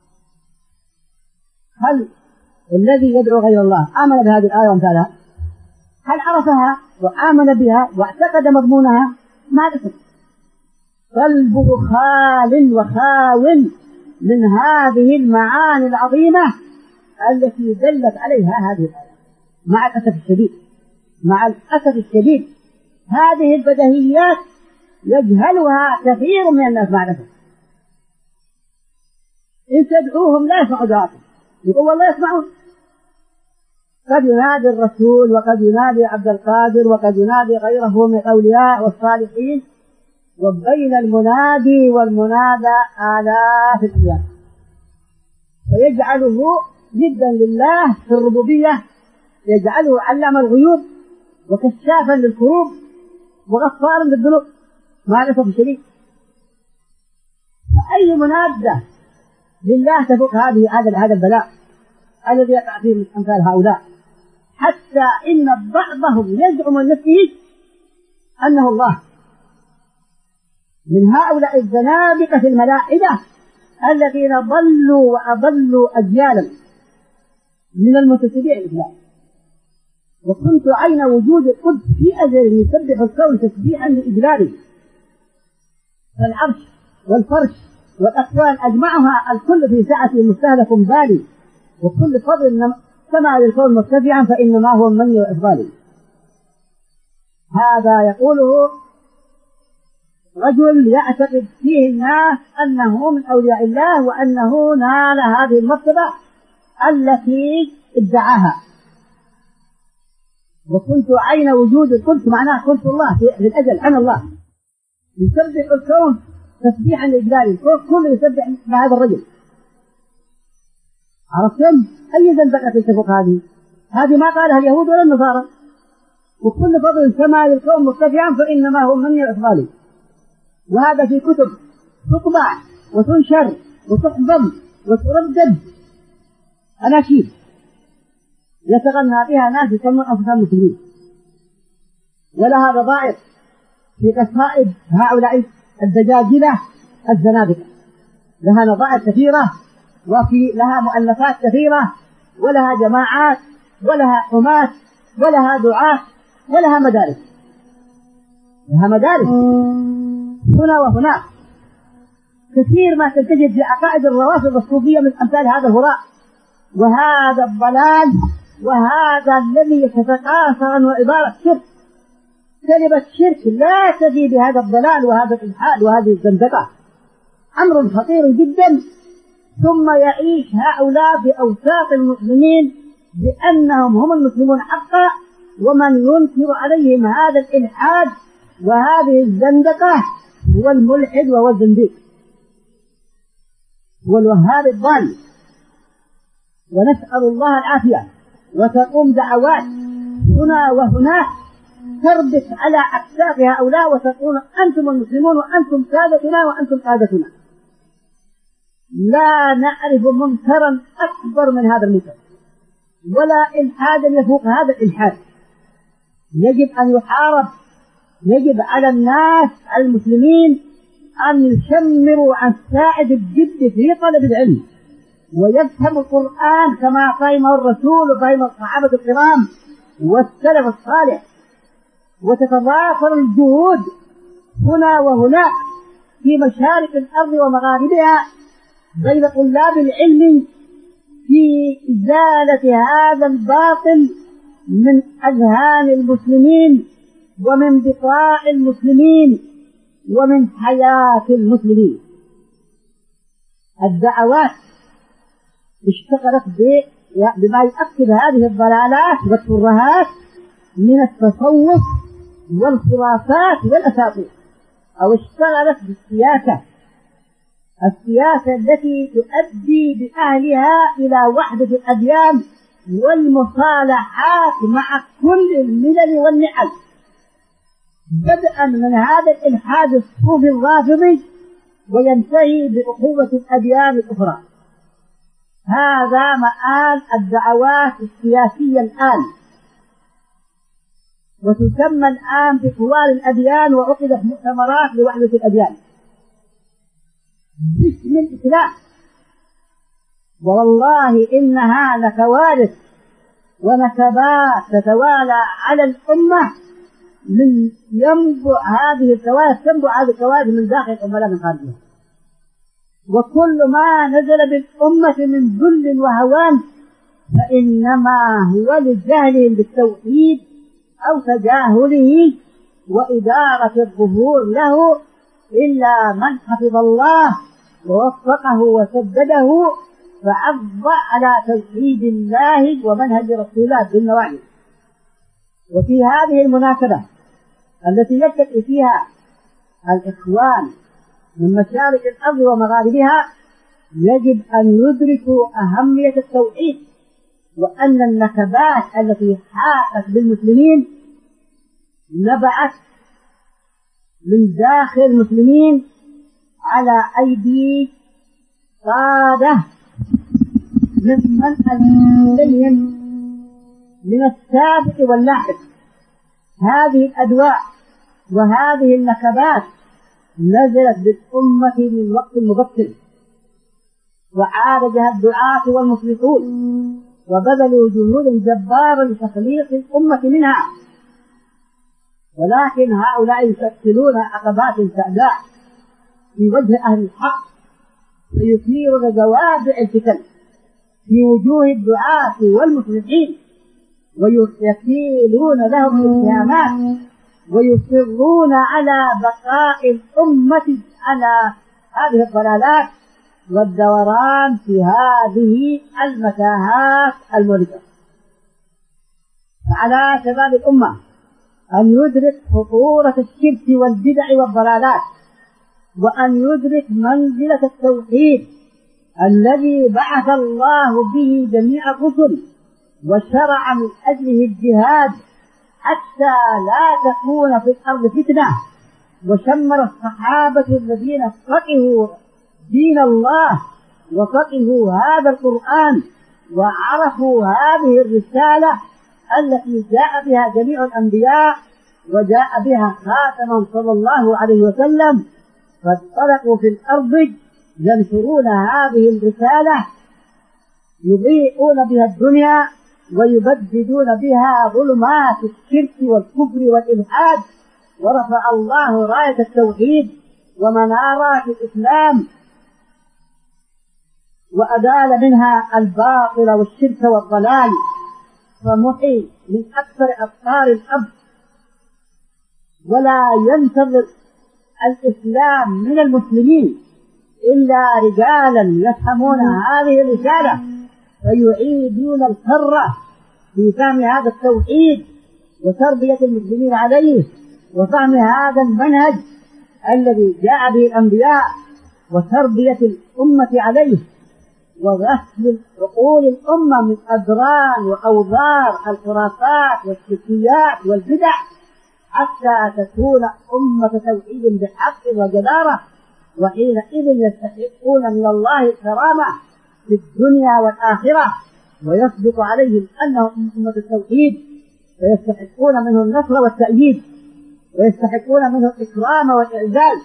هل الذي يدعو غير الله آمن بهذه الآية وامثالها؟ هل عرفها وآمن بها واعتقد مضمونها؟ ما تفهم. قلبه خال وخاو من هذه المعاني العظيمة التي دلت عليها هذه الآية. مع الأسف الشديد هذه البديهيات يجهلها كثير من الناس مع الأسف. إن تدعوهم لا يسمعوا دعاءكم، يقول والله يسمعون، قد ينادي الرسول وقد ينادي عبد القادر وقد ينادي غيره من الأولياء والصالحين، وبين المنادي والمنادى آلاف الأيام، فيجعله جدا لله في الربوبية، يجعله علام الغيوب وكشافا للكروب وغفارا للذنوب مع الأسف الشديد. فأي منادى لله تفوق هذا البلاء الذي يقع فيه أمثال هؤلاء، حتى إن بعضهم يزعم من نفسه أنه الله، من هؤلاء الزنادقة الملاحدة الذين ضلوا وأضلوا أجيالا من المتتبعين الإسلام. وكنت عين وجود القدس في أزل يسبح الكون تسبيحا لإجلاله، فالعرش والفرش والأكوان أجمعها الكل في سعة مستهلك بالي، وكل فضل كما للكون مرتفعا فإنما هو من وإفضاله. هذا يقوله رجل يعتقد فيه الناس أنه من أولياء الله وأنه نال هذه المرتبة التي ادعاها. وكنت عين وجود القدس معناه قلت الله في الأجل عن الله، يسبح الكون تسبيحا لإجلاله، كل يسبح بهذا الرجل. عرفتم أي زندقة تتفق هذه ما قالها اليهود ولا النصارى. وكل فضل كما للكون مرتفعا فإنما هو من الإفضال. وهذا في كتب تطبع وتنشر وتحفظ وتردد أناشيد يتغنى بها ناس يسمون أنفسهم مسلمين، ولها بضائع في قصائد هؤلاء الدجاجلة الزنادقة، لها نظائر كثيرة وفي لها مؤلفات كثيرة ولها جماعات ولها حماة ولها دعاة ولها مدارس، لها مدارس هنا وهناك كثير ما تجد في عقائد الروافض الصوفية من أمثال هذا الهراء وهذا الضلال وهذا الذي يتكاثر وعبارة شرك. كلمة شرك لا تفي بهذا الضلال وهذا الإلحاد وهذه الزندقة، أمر خطير جدا. ثم يعيش هؤلاء بأوساط المسلمين بأنهم هم المسلمون حقا، ومن ينكر عليهم هذا الإلحاد وهذه الزندقة هو الملحد وهو الزنديق والوهاب الضال. ونسأل الله العافية. وتقوم دعوات هنا وهناك تربط على أكتاف هؤلاء وتقول أنتم المسلمون وأنتم سادتنا وأنتم قادتنا. لا نعرف منكرا أكبر من هذا المنكر ولا إلحادا يفوق هذا الإلحاد. يجب أن يحارب. يجب على الناس المسلمين أن يشمروا عن ساعد الجد في طلب العلم ويفهم القرآن كما فهمه الرسول وفهم الصحابة الكرام والسلف الصالح، وتتضافر الجهود هنا وهناك في مشارق الأرض ومغاربها بين طلاب العلم في إزالة هذا الباطل من أذهان المسلمين ومن بقاع المسلمين ومن حياة المسلمين. الدعوات اشتغلت بما يؤكد هذه الضلالات والترهات من التصوف والخرافات والأساطير، أو اشتغلت بالسياسة، السياسة التي تؤدي بأهلها إلى وحدة الأديان والمصالحات مع كل الملل والنحل، بدءا من هذا الإلحاد الصوفي الرافضي وينتهي بأخوة الأديان الأخرى. هذا مآل الدعوات السياسية الآن، وتسمى الآن بطوال الأديان، وعقدت مؤتمرات لوحدة الأديان باسم الإسلام. والله إنها لكوارث ونكبات تتوالى على الأمة من ينبع هذه الكوارث، تنبع هذه الكوارث من داخل الأمة لا من خارجها. وكل ما نزل بالأمة من ذل وهوان فإنما هو لجهلهم بالتوحيد أو تجاهله وإدارة الظهور له، إلا من حفظ الله ووفقه وسدده فعض على توحيد الله ومنهج رسول الله بالنواجذ. وفي هذه المناسبة التي يلتقي فيها الإخوان من مشارق الأرض ومغاربها يجب أن يدركوا أهمية التوحيد، وأن النكبات التي حاقت بالمسلمين نبعت من داخل المسلمين على أيدي قادة ممن ألهم من السابق واللاحق. هذه الأدواء وهذه النكبات نزلت بالأمة من وقت مبكر، وعالجها الدعاة والمصلحون وبذلوا جهودا جبارا لتخليص الأمة منها، ولكن هؤلاء يشكلون عقبات سوداء في وجه أهل الحق، فيثيرون زوابع الفتن في وجوه الدعاة والمصلحين، ويكيلون لهم الاتهامات، ويصرون على بقاء الأمة على هذه الضلالات والدوران في هذه المتاهات المهلكة. فعلى شباب الأمة أن يدرك خطورة الشرك والبدع والضلالات، وأن يدرك منزلة التوحيد الذي بعث الله به جميع الرسل وشرع من أجله الجهاد حتى لا تكون في الأرض فتنة، وشمر الصحابة الذين فقهوا دين الله وفقهوا هذا القرآن وعرفوا هذه الرسالة التي جاء بها جميع الأنبياء وجاء بها خاتما صلى الله عليه وسلم، فانطلقوا في الأرض ينشرون هذه الرسالة يضيئون بها الدنيا ويبددون بها ظلمات الشرك والكفر والإلحاد، ورفع الله راية التوحيد ومنارات الإسلام وأزال منها الباطل والشرك والضلال، فمحي من أكثر أقطار الأرض. ولا ينتظر الإسلام من المسلمين إلا رجالا يفهمون هذه الرسالة فيعيدون الكرة في فهم هذا التوحيد وتربية المسلمين عليه، وفهم هذا المنهج الذي جاء به الأنبياء وتربية الأمة عليه، وغسل عقول الأمة من أدران وأوضار الخرافات والشركيات والبدع، حتى تكون أمة توحيد بحق وجدارة، وحينئذ يستحقون من الله الكرامة في الدنيا والآخرة، ويصدق عليهم أنهم أمة التوحيد، فيستحقون منه النصر والتأييد، ويستحقون منه الإكرام والإعزاز.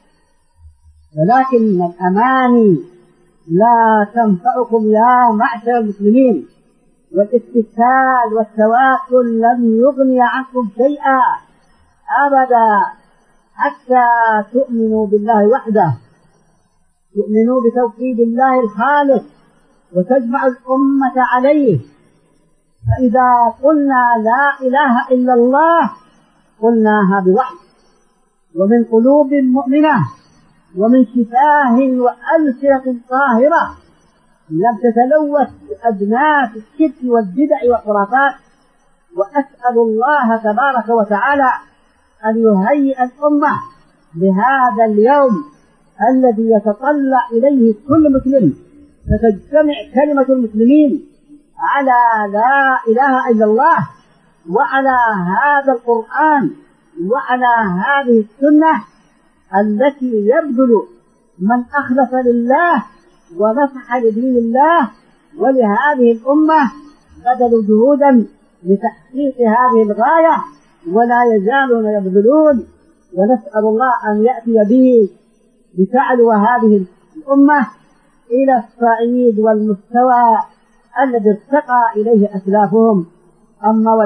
ولكن الأماني لا تنفعكم يا معشر المسلمين، والاتكال والتواكل لم يغني عنكم شيئا أبدا حتى تؤمنوا بالله وحده، تؤمنوا بتوحيد الله الخالق وتجمع الأمة عليه. فإذا قلنا لا إله إلا الله قلناها بوحي ومن قلوب مؤمنة ومن شفاه وألسنة طاهرة لم تتلوث بأدناس الشرك والبدع والخرافات. وأسأل الله تبارك وتعالى أن يهيئ الأمة لهذا اليوم الذي يتطلع إليه كل مسلم، فتجتمع كلمة المسلمين على لا إله إلا الله وعلى هذا القرآن وعلى هذه السنة التي يبذل من أخلص لله ونصح لدين الله ولهذه الأمة بذلوا جهودا لتحقيق هذه الغاية ولا يزالون يبذلون. ونسأل الله أن يأتي به لتعلو هذه الأمة إلى الصعيد والمستوى الذي ارتقى إليه أسلافهم. أما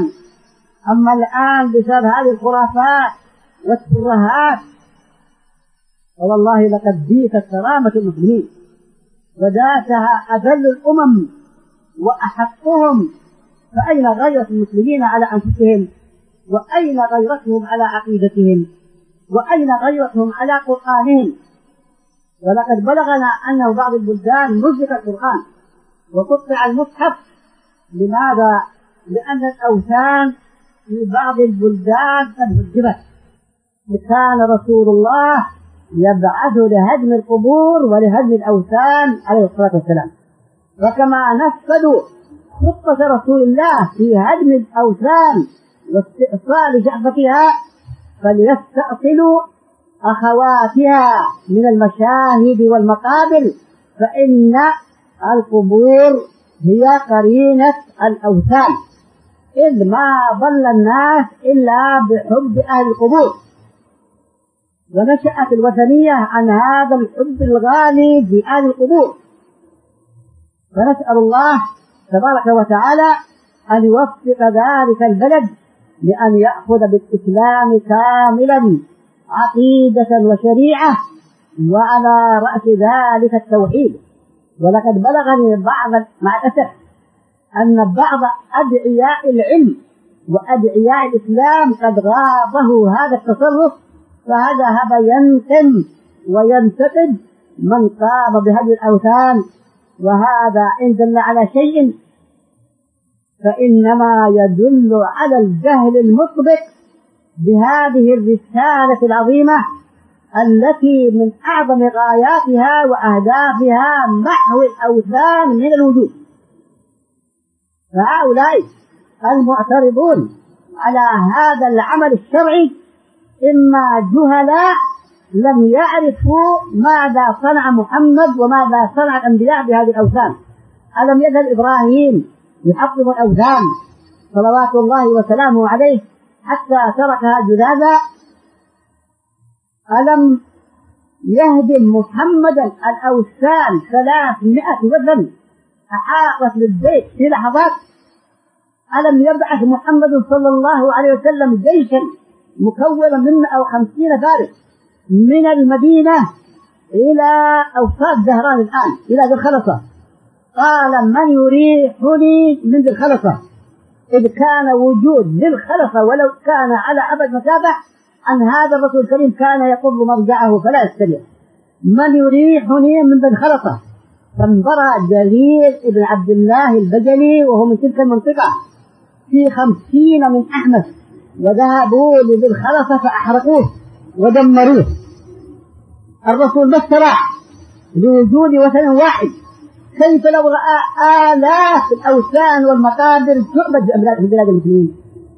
الآن بسبب هذه الخرافات والترهات والله لقد بيتت كرامة المسلمين وداسها أذل الأمم وأحقهم. فأين غيرة المسلمين على أنفسهم؟ وأين غيرتهم على عقيدتهم؟ وأين غيرتهم على قرآنهم؟ ولقد بلغنا أنه بعض البلدان نزل القرآن وقطع المصحف. لماذا؟ لأن الأوثان في بعض البلدان قد هدمت. كان رسول الله يبعث لهدم القبور ولهدم الأوثان عليه الصلاة والسلام. وكما نفذوا خطة رسول الله في هدم الأوثان واستئصال شعبتها، فليستأصلوا أخواتها من المشاهد والمقابر، فإن القبور هي قرينة الأوثان، إذ ما ضل الناس إلا بحب أهل القبور. ونشأت الوثنية عن هذا الحب الغالي بأهل القبور. فنسأل الله تبارك وتعالى أن يوفق ذلك البلد لأن يأخذ بالإسلام كاملا عقيدة وشريعة، وعلى رأس ذلك التوحيد. ولقد بلغني مع الأسف أن بعض أدعياء العلم وأدعياء الإسلام قد غاضه هذا التصرف، فذهب ينقم وينتقد من قام بهدم الأوثان. وهذا إن دل على شيء فإنما يدل على الجهل المطبق بهذه الرسالة العظيمة التي من أعظم غاياتها وأهدافها محو الأوثان من الوجود. فهؤلاء المعترضون على هذا العمل الشرعي إما جهلاء لم يعرفوا ماذا صنع محمد وماذا صنع الأنبياء بهذه الأوثان. ألم يزل إبراهيم يحطم الأوثان صلوات الله وسلامه عليه حتى تركها جذاذا؟ ألم يهدم محمدا الأوثان 300 وثن أحاطت للبيت في لحظات؟ ألم يبعث محمد صلى الله عليه وسلم جيشا مكونا من 150 فارس من المدينة إلى أوساط زهران الآن إلى ذي الخلصة؟ قال: من يريحني من ذي الخلصة؟ إذ كان وجود ذي الخلصة ولو كان على أبد مسافة عن هذا الرسول الكريم كان يقض مرجعه فلا يستطيع. من يريحني من ذي الخلصة؟ فانبرى جرير بن عبد الله البجلي وهو من تلك المنطقة في 50 من أحمس، وذهبوا لذي الخلصة فأحرقوه ودمروه. الرسول ما استراح لوجود وثن واحد، كيف لو رأى آلاف الأوثان والمقابر تعبد في بلاد المسلمين؟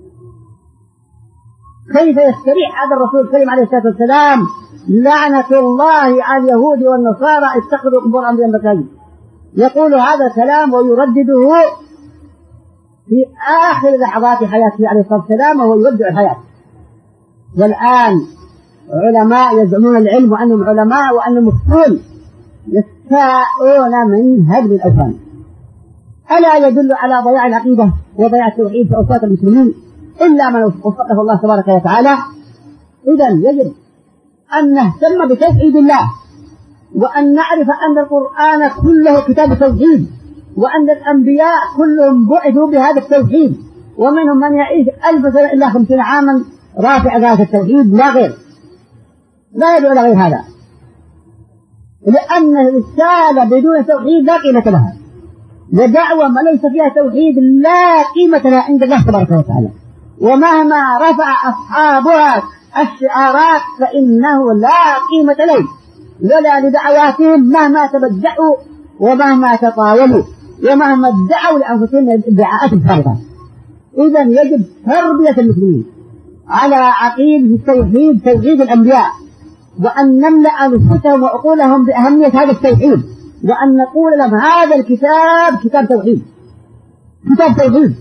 كيف يستريح هذا الرسول الكريم عليه الصلاة والسلام لعنة الله على اليهود والنصارى اتخذوا قبور أنبياء مساجد؟ يقول هذا الكلام ويردده في آخر لحظات حياته عليه الصلاة والسلام وهو يودع الحياة. والآن علماء يزعمون العلم وأنهم علماء وأنهم مفتون يستاءون من هدم الأوثان. ألا يدل على ضياع العقيدة وضياع التوحيد في أوساط المسلمين إلا من وفقه الله تبارك وتعالى؟ إذن يجب أن نهتم بتوحيد الله، وأن نعرف أن القرآن كله كتاب توحيد، وأن الأنبياء كلهم بعثوا بهذا التوحيد، ومنهم من يعيش 1000 سنة إلا 50 عاما رافع ذات التوحيد لا غير، لا يدعو إلى غير هذا، لأن الرسالة بدون توحيد لا قيمة لها، ودعوة ما ليس فيها توحيد لا قيمة لها عند الله تبارك وتعالى. ومهما رفع أصحابها الشعارات فإنه لا قيمة له ولا لدعواتهم مهما تبدعوا ومهما تطاولوا ومهما ادعوا لأنفسهم ادعاءات فارغة. إذن يجب تربية المسلمين على عقيدة التوحيد، توحيد الأنبياء، وأن نملأ نفوسهم وعقولهم بأهمية هذا التوحيد، وأن نقول لهم هذا الكتاب كتاب توحيد، كتاب توحيد.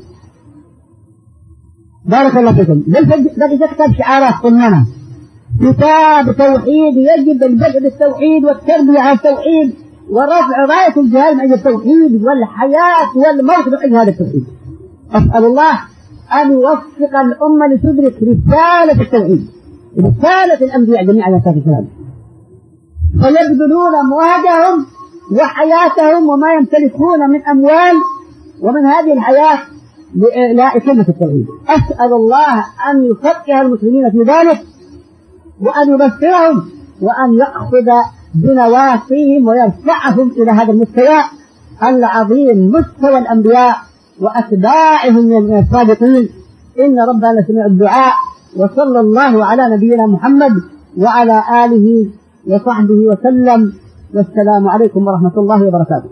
بارك الله فيكم. بل تكتب شعارات صنعنا كتاب توحيد، يجب البدء بالتوحيد والتربية على التوحيد ورفع راية الجهاد من أجل التوحيد والحياة والموت من أجل هذا التوحيد. أسأل الله أن يوفق الأمة لتدرك رسالة التوحيد، رسالة الأنبياء جميعا عليه الصلاة والسلام، فيبذلون أموالهم وحياتهم وما يمتلكون من أموال ومن هذه الحياة لإعلاء كلمة التوحيد. أسأل الله أن يفقه المسلمين في ذلك وأن يبصرهم وأن يأخذ بنواصيهم ويرفعهم إلى هذا المستوى العظيم، مستوى الأنبياء وأتباعهم من الصادقين. إن ربنا سمع الدعاء. وصلى الله على نبينا محمد وعلى آله وصحبه وسلم، والسلام عليكم ورحمة الله وبركاته.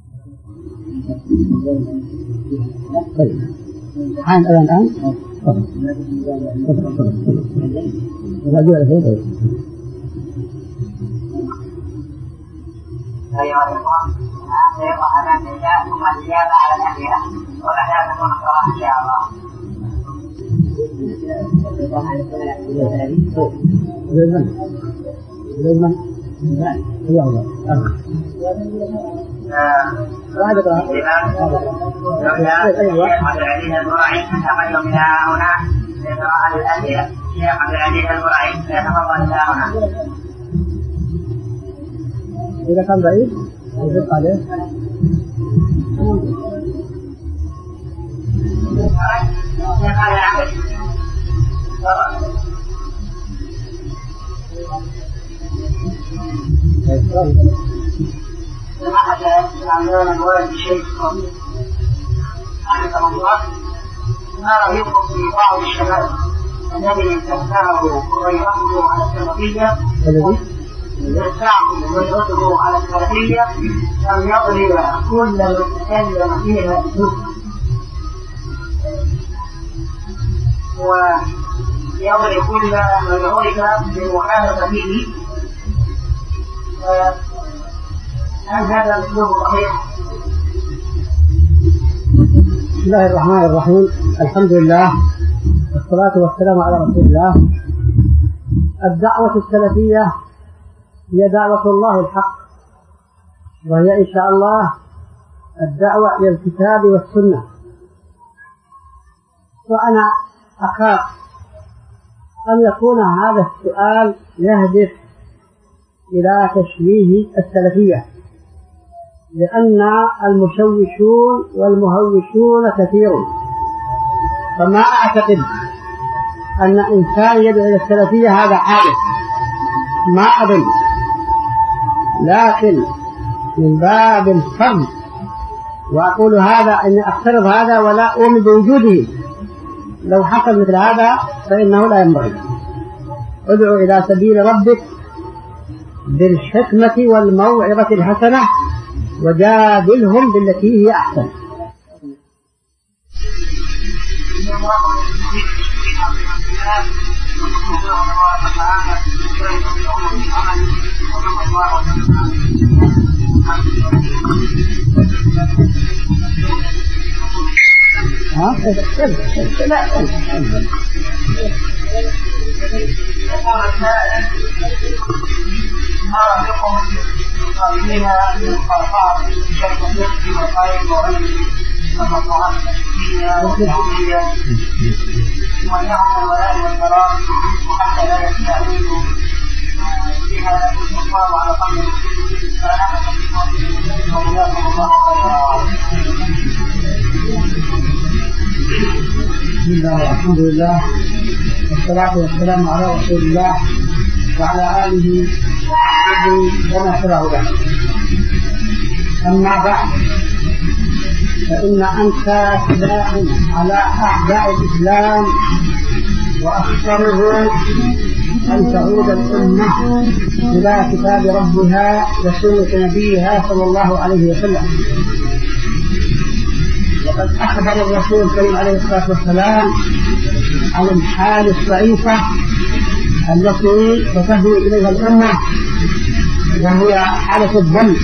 طيب حان الآن أيها الإخوة، سيقع هذا النداء ثم الإجابة على الأسئلة، وبعدها تكون الصلاة إن شاء الله. عبد العزيز البرعي انتقل من هنا لقراءة الأسئلة. الشيخ عبد العزيز البرعي سيتفضل إلى هنا. إذا كان بعيد يزق عليه. ما رأيكم في بعض الشباب الذي يستخدمه ويرده على السلفية ويرده على السلفية أن يضرب كل متكلم فيها بسوء، ويضرب كل من عرف بالمخالفة فيه؟ هل هذا الأسلوب صحيح؟ بسم الله الرحمن الرحيم. الحمد لله والصلاة والسلام على رسول الله. الدعوة السلفية هي دعوة الله الحق، وهي إن شاء الله الدعوة إلى الكتاب والسنة. وأنا أخاف أن يكون هذا السؤال يهدف إلى تشويه السلفية، لأن المشوشون والمهوشون كثير، فما أعتقد أن إنسان يدعو إلى السلفية هذا حادث، ما أظن. لكن من باب الفرض، وأقول هذا أني أفترض هذا ولا أؤمن بوجوده، لو حصل مثل هذا فإنه لا ينبغي. ادعو إلى سبيل ربك بالحكمة والموعظة الحسنة وجادلهم بالتي هي أحسن. ما رأيكم القائلين بالخرافات بشكل النفس والخير وغيره والمصنوعات التشكيلية والتعويلية وإنهم الولاء والبراء وحتى لا يستعملوا بها الكفار على قدر بسم الله والحمد لله والصلاة والسلام على رسول الله وعلى آله وصحبه ومن تبعه بعد. أما بعد، فإن أنت سلاح على أعداء الإسلام، وأخطره أن تعود الأمة إلى كتاب ربها وسنة نبيها صلى الله عليه وسلم. وقد أخبر الرسول الكريم عليه الصلاة والسلام عن الحال الضعيفة التي تهوي إليها الأمة، وهي حالة الظن.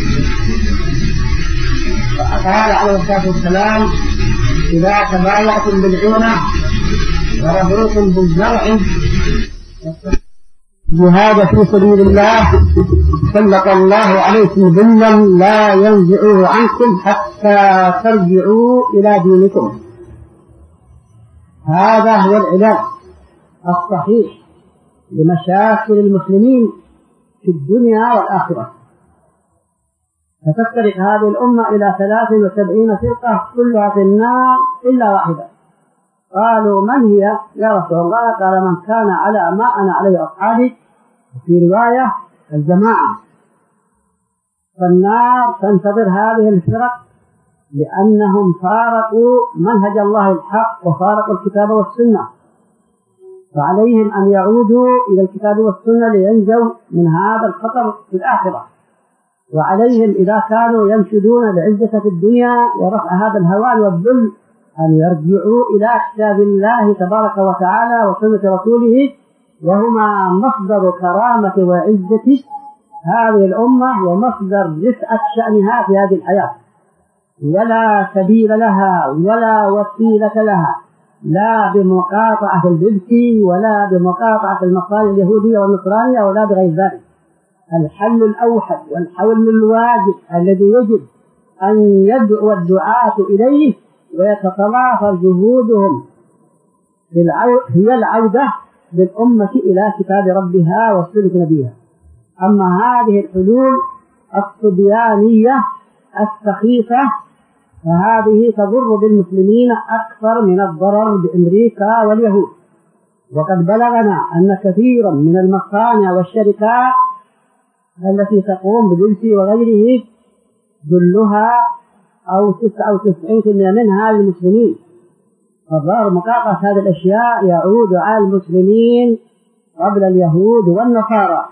فقال عليه الصلاة والسلام: إذا تبايعتم بالعينة ورضيتم بالزرع جهاد في سبيل الله سلط الله عليكم ظلا لا ينزعه عنكم حتى ترجعوا إلى دينكم. هذا هو العلاج الصحيح لمشاكل المسلمين في الدنيا والآخرة. فتفترق هذه الأمة إلى 73 فرقة كلها في النار إلا واحدة. قالوا: من هي يا رسول الله؟ قال: من كان على ما أنا عليه أصحابي. وفي رواية: الجماعة. فالنار تنتظر هذه الفرق لأنهم فارقوا منهج الله الحق وفارقوا الكتاب والسنة، فعليهم أن يعودوا إلى الكتاب والسنة لينجوا من هذا الخطر في الآخرة. وعليهم إذا كانوا ينشدون العزة في الدنيا ورفع هذا الهوان والذل أن يرجعوا إلى كتاب الله تبارك وتعالى وسنة رسوله، وهما مصدر كرامة وعزة هذه الأمة ومصدر رفعة شأنها في هذه الحياة، ولا سبيل لها ولا وسيلة لها، لا بمقاطعة الجبت ولا بمقاطعة المصالح اليهودية والنصرانية ولا بغير ذلك. الحل الأوحد والحل الواجب الذي يجب أن يدعو الدعاة إليه ويتتضافر جهودهم هي العودة بالأمة إلى كتاب ربها وسنة نبيها. أما هذه الحلول الصبيانية السخيفة فهذه تضر بالمسلمين أكثر من الضرر بأمريكا واليهود. وقد بلغنا أن كثيرا من المصانع والشركات التي تقوم بجنسي وغيره جلها أو 99% منها للمسلمين، فضرر مقاطعة هذه الأشياء يعود على المسلمين قبل اليهود والنصارى.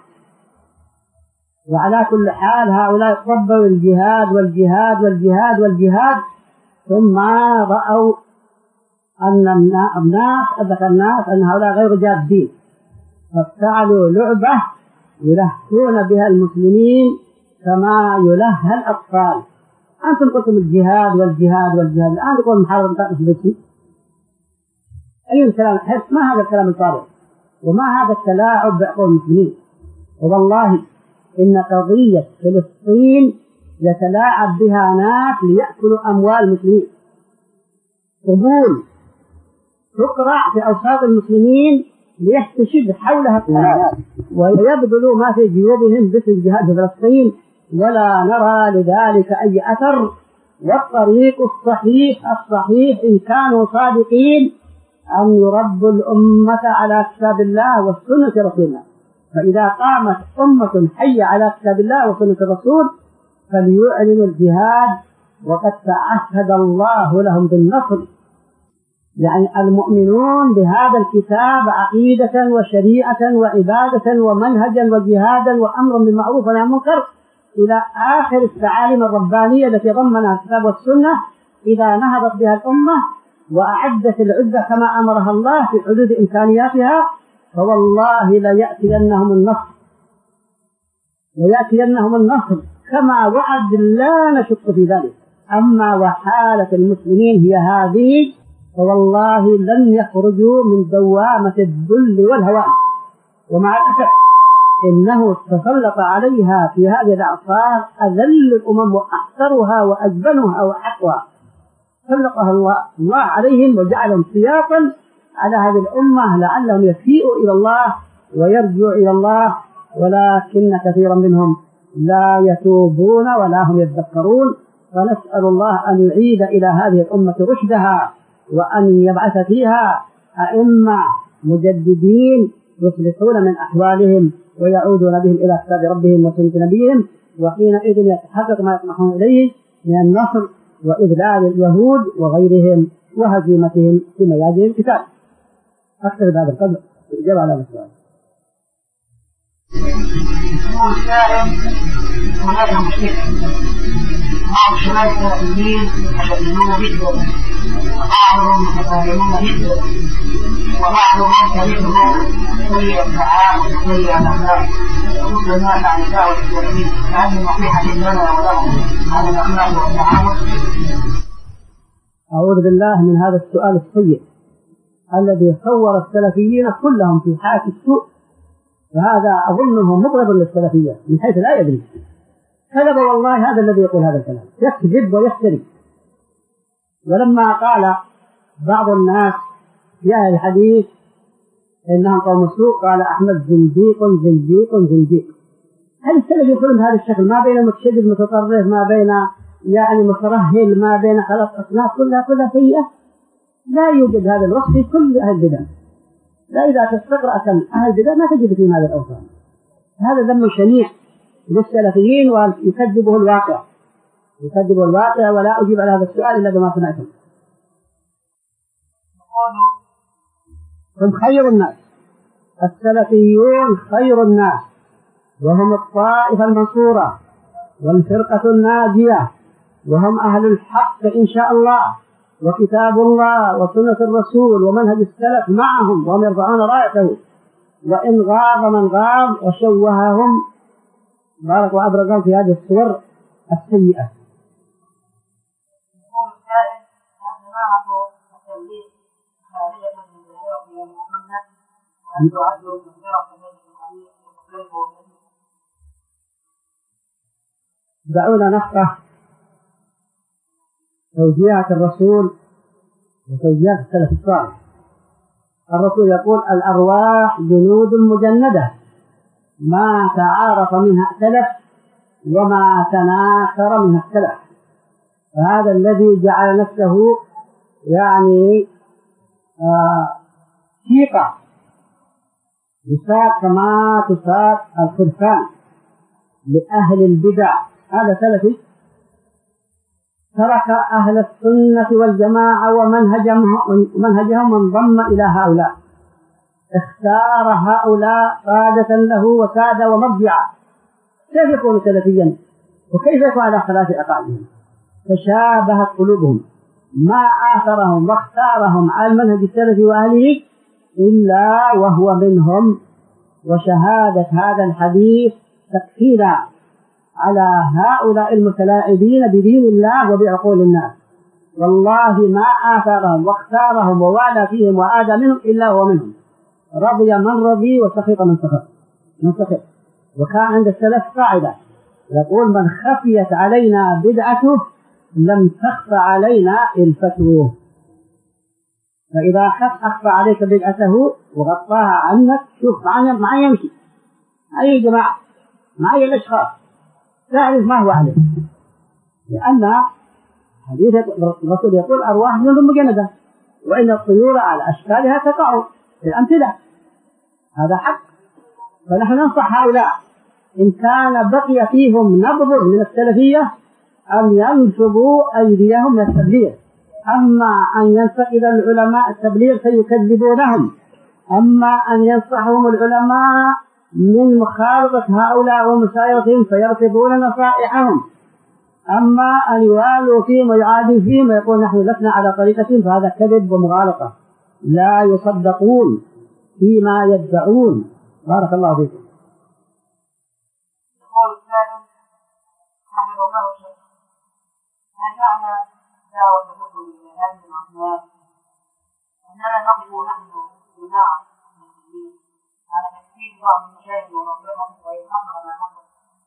وعلى كل حال هؤلاء طبوا الجهاد والجهاد والجهاد والجهاد، ثم رأوا أن الناس أن هؤلاء غير جادين، فافتعلوا لعبة يلهون بها المسلمين كما يلهى الأطفال. أنتم قلتم الجهاد والجهاد والجهاد، الآن تقول محاربة تأسبتي. أي الكلام؟ ما هذا الكلام الفارغ، وما هذا التلاعب بعقول المسلمين. والله إن قضية فلسطين يتلاعب بها ناس ليأكلوا أموال المسلمين، قبول تقرع في أوساط المسلمين ليحتشد حولها الحياة ويبذلوا ما في جيوبهم باسم الجهاد في فلسطين، ولا نرى لذلك أي أثر. والطريق الصحيح إن كانوا صادقين أن يربوا الأمة على كتاب الله وسنة رسول الله. فإذا قامت أمة حية على كتاب الله وسنة الرسول فليعلنوا الجهاد، وقد تعهد الله لهم بالنصر. يعني المؤمنون بهذا الكتاب عقيدة وشريعة وعبادة ومنهجا وجهادا وأمرا بالمعروف ونهي عن المنكر إلى آخر التعاليم الربانية التي ضمنها الكتاب والسنة، إذا نهضت بها الأمة وأعدت العدة كما أمرها الله في حدود إمكانياتها، فوالله ليأتينهم النصر كما وعد، لا نشك في ذلك. أما وحالة المسلمين هي هذه، فوالله لن يخرجوا من دوامة الذل والهوان. ومع الأسف إنه تسلط عليها في هذه الأعصار أذل الأمم وأحقرها وأجبنها وأحقها، سلطها الله عليهم وجعلهم سياطا على هذه الأمة لعلهم يفيئوا إلى الله ويرجعوا إلى الله، ولكن كثيرا منهم لا يتوبون ولا هم يذكرون. فنسأل الله أن يعيد إلى هذه الأمة رشدها، وأن يبعث فيها أئمة مجددين يصلحون من أحوالهم ويعودون بهم إلى كتاب ربهم وسنة نبيهم، وحينئذ يتحقق ما يطمحون إليه من النصر وإذلال اليهود وغيرهم وهزيمتهم في ميادين القتال. أكثر هذا القدر الإجابة على السؤال. هناك مشكلة بعض الشباب السلفيين يتدينون جدا، وبعضهم متفاهمون جدا، وبعضهم تاريخهم سيء التعامل وسيء الأخلاق، وكل الناس عن الدعوة السلفية. هذه نصيحة لنا ولهم على الأخلاق والتعامل. أعوذ بالله من هذا السؤال السيء الذي صور السلفيين كلهم في حالة السوء، فهذا أظنه مبغض للسلفية من حيث لا يدري. كذب والله هذا الذي يقول هذا الكلام، يكذب ويفتري. ولما قال بعض الناس في أهل الحديث إنهم قوم سوء، قال أحمد زنديق زنديق زنديق. هل السلف يقولون بهذا الشكل؟ ما بين متشدد متطرف، ما بين يعني مترهل، ما بين خلاص أصناف كلها سيئة. لا يوجد هذا الوصف في كل أهل البدع. لا، إذا تستقرأ أهل البدع ما تجد في هذا الأوصاف. هذا ذم شنيع للسلفيين ويكذبه الواقع، يكذب الواقع. ولا أجيب على هذا السؤال إلا بما سمعتم. هم خير الناس، السلفيون خير الناس، وهم الطائفة المنصورة والفرقة الناجية، وهم أهل الحق إن شاء الله، وكتاب الله وسنة الرسول ومنهج السلف معهم، وهم يرفعون رايته. وإن غاب من غاب وشوههم بارك وأبرزهم في هذه الصور السيئة. دعونا نفقه توجيهات الرسول وتوجيهات السلف الصالح. الرسول يقول: الأرواح جنود مجندة، ما تعارف منها ائتلف وما تناكر منها اختلف. فهذا الذي جعل نفسه يعني ثقة يساق كما تساق الخرفان لأهل البدع، هذا سلفي. ترك أهل السنة والجماعة ومنهجهم وانضم إلى هؤلاء، اختار هؤلاء قادة له وسادة ومرجعا. كيف يكون سلفيا وكيف يكون على خلاف عقائدهم؟ تشابهت قلوبهم، ما آثرهم واختارهم على المنهج السلفي وأهله إلا وهو منهم. وشهادة هذا الحديث تكفينا على هؤلاء المتلاعبين بدين الله وبعقول الناس. والله ما آثرهم واختارهم ووالى فيهم وآذى منهم إلا هو منهم. رضي من رضي وسخط من سخط. وكان عند السلف قاعدة يقول: من خفيت علينا بدعته لم تخفى علينا الفتوه. فإذا أخفى عليك بدعته وغطاها عنك، شوف معي يمشي أي جماعة معي الأشخاص تعرف ما هو عليه. لأن حديث الرسول يقول: أرواح جند مجندة، وإن الطيور على أشكالها تقع في الأمثلة. هذا حق. فنحن ننصح هؤلاء إن كان بقي فيهم نبض من السلفية أن ينشبوا أيديهم من التبليغ. أما أن ينتقد العلماء التبليغ فيكذبونهم، أما أن ينصحهم العلماء من مخالطة هؤلاء ومسايرتهم فيرفضون نصائحهم، أما أن يوالوا فيهم ويعادوا فيهم ويقول نحن لسنا على طريقتهم، فهذا كذب ومغالطة، لا يصدقون فيما يدعون. بارك الله فيكم. أننا نقف نحن جماعة المسلمين على تكفير بعض المشاهد ونظرهم ويحقق ما حصل.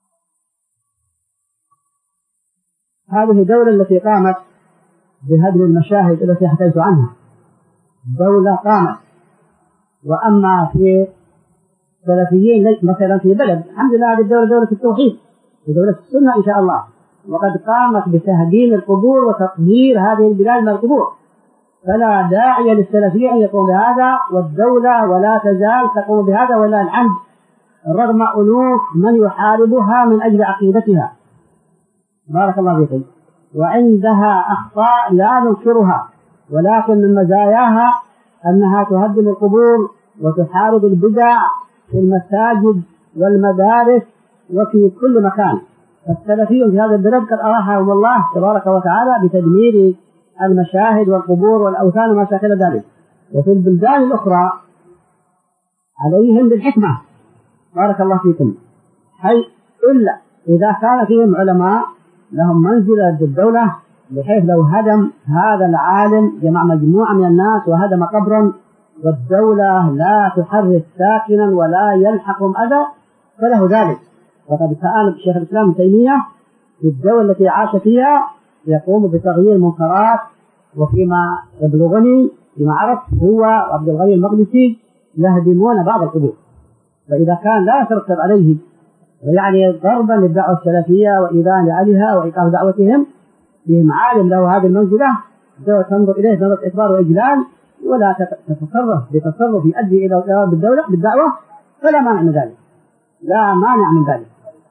هذه الدولة التي قامت بهدم المشاهد التي حكيت عنها دولة قامت. وأما في سلفيين مثلا في بلد، الحمد لله هذه الدولة دولة التوحيد ودولة السنة إن شاء الله، وقد قامت بتهديم القبور وتطهير هذه البلاد من القبور، فلا داعي للسلفية أن يقوم بهذا، والدولة ولا تزال تقوم بهذا ولا الحمد، رغم ألوف من يحاربها من أجل عقيدتها. بارك الله فيكم. وعندها أخطاء لا ننكرها، ولكن من مزاياها أنها تهدم القبور وتحارب البدع في المساجد والمدارس وفي كل مكان. فالسلفيون في هذا البلد قد أراحهم الله تبارك وتعالى بتدمير المشاهد والقبور والأوثان وما شاكل ذلك. وفي البلدان الأخرى عليهم بالحكمة. بارك الله فيكم. إلا إذا كان فيهم علماء لهم منزلة بالدولة، بحيث لو هدم هذا العالم جمع مجموعة من الناس وهدم قبرا والدولة لا تحرك ساكنا ولا يلحقهم أذى فله ذلك. وقد كان شيخ الإسلام ابن تيمية في الدولة التي عاش فيها يقوم بتغيير منكرات، وفيما يبلغني فيما عرفت هو وعبد الغني المقدسي يهدمون بعض القبور. فإذا كان لا يترتب عليه يعني ضربا للدعوة السلفية وإذان لأهلها وإيقاف دعوتهم، فيهم عالم له هذه المنزلة الدولة تنظر إليه نظرة إكبار وإجلال ولا تتصرف بتصرف يؤدي إلى اضطراب بالدعوة، فلا مانع من ذلك، لا مانع من ذلك.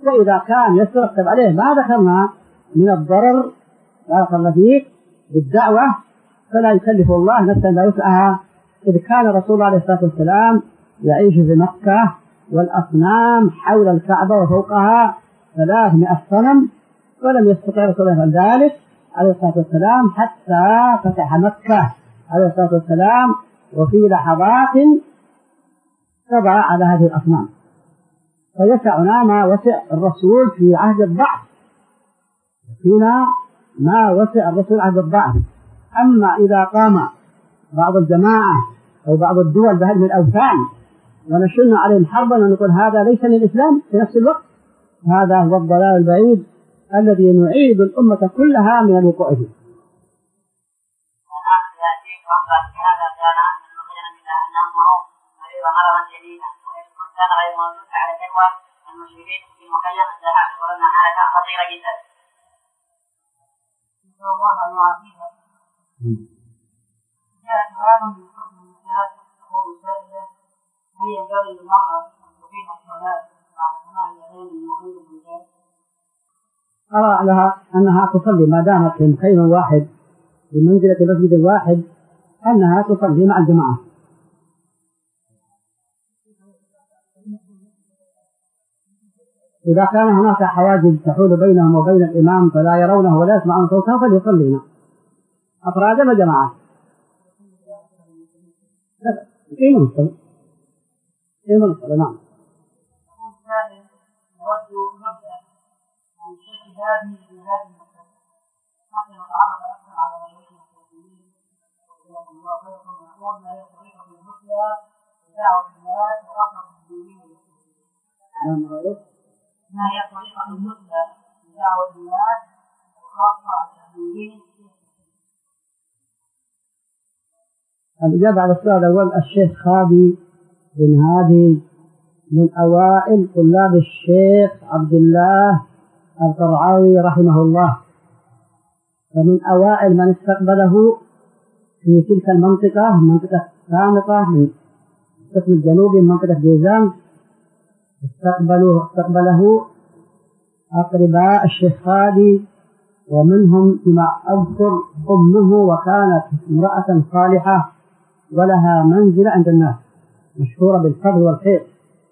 وإذا كان يترتب عليه ما ذكرنا من الضرر لا ذكرنا فيه بالدعوة فلا يكلف الله نفسا لا وسعها، إذ كان رسول الله عليه الصلاة والسلام يعيش في مكة والأصنام حول الكعبة وفوقها 300 صنم، ولم يستطع رسول الله ذلك عليه الصلاة والسلام حتى فتح مكة عليه الصلاة والسلام، وفي لحظات قضى على هذه الأصنام. فيسعنا ما وسع الرسول في عهد الضعف، فينا ما وسع الرسول عهد الضعف. أما إذا قام بعض الجماعة أو بعض الدول بهدم الأوثان ونشن عليهم حربا ونقول هذا ليس من الإسلام في نفس الوقت، هذا هو الضلال البعيد الذي نعيد الأمة كلها من الوقوع فيه. أرى لها أنها تصلي ما دامت في مكان واحد بمنزلة المسجد الواحد، أنها تصلي مع الجماعة. إذا كان هناك حواجز تحول بينهم وبين الإمام فلا يرونه ولا يسمعون صوته فليصلينا أفرادا وجماعة. نعم. ما هي طريقة المثلى لدعوة الناس وخاصة التحليلين؟ الإجابة على السؤال الأول، الشيخ خادي بن هادي من أوائل طلاب الشيخ عبد الله القرعاوي رحمه الله، ومن أوائل من استقبله في تلك المنطقة، منطقة سامطة من القسم الجنوبي من منطقة جيزان. استقبله أقرباء الشيخ خادي، ومنهم فيما أذكر أمه، وكانت امرأة صالحة ولها منزلة عند الناس مشهورة بالفضل والخير.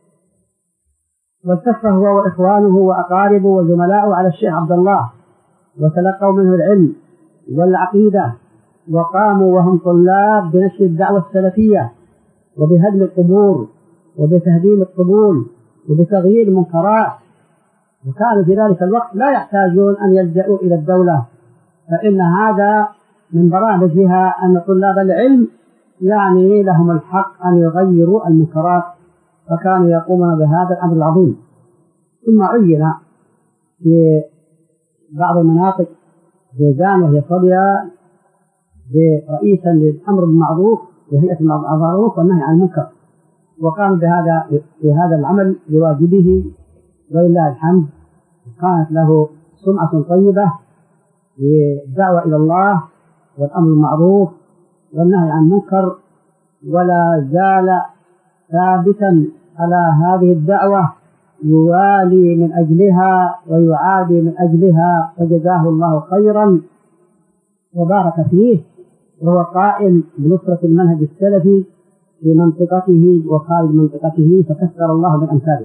والتف هو وإخوانه وأقاربه وزملاؤه على الشيخ عبد الله، وتلقوا منه العلم والعقيدة، وقاموا وهم طلاب بنشر الدعوة السلفية وبهدم القبور وبتهديم القبور وبتغيير المنكرات، وكانوا في ذلك الوقت لا يحتاجون أن يلجأوا إلى الدولة، فإن هذا من برامجها أن طلاب العلم يعني لهم الحق أن يغيروا المنكرات، فكانوا يقومون بهذا الأمر العظيم. ثم عين في بعض المناطق جيزان وهي صبيا برئيسا للأمر بالمعروف وهيئة المعروف والنهي عن المنكر، وقام بهذا العمل بواجبه ولله الحمد. كانت له سمعة طيبة بالدعوة إلى الله والأمر بالمعروف والنهي عن المنكر، ولا زال ثابتا على هذه الدعوة، يوالي من أجلها ويعادي من أجلها، فجزاه الله خيرا وبارك فيه، وهو قائم بنصرة المنهج السلفي في منطقته وخارج منطقته، فكثر الله من أمثاله.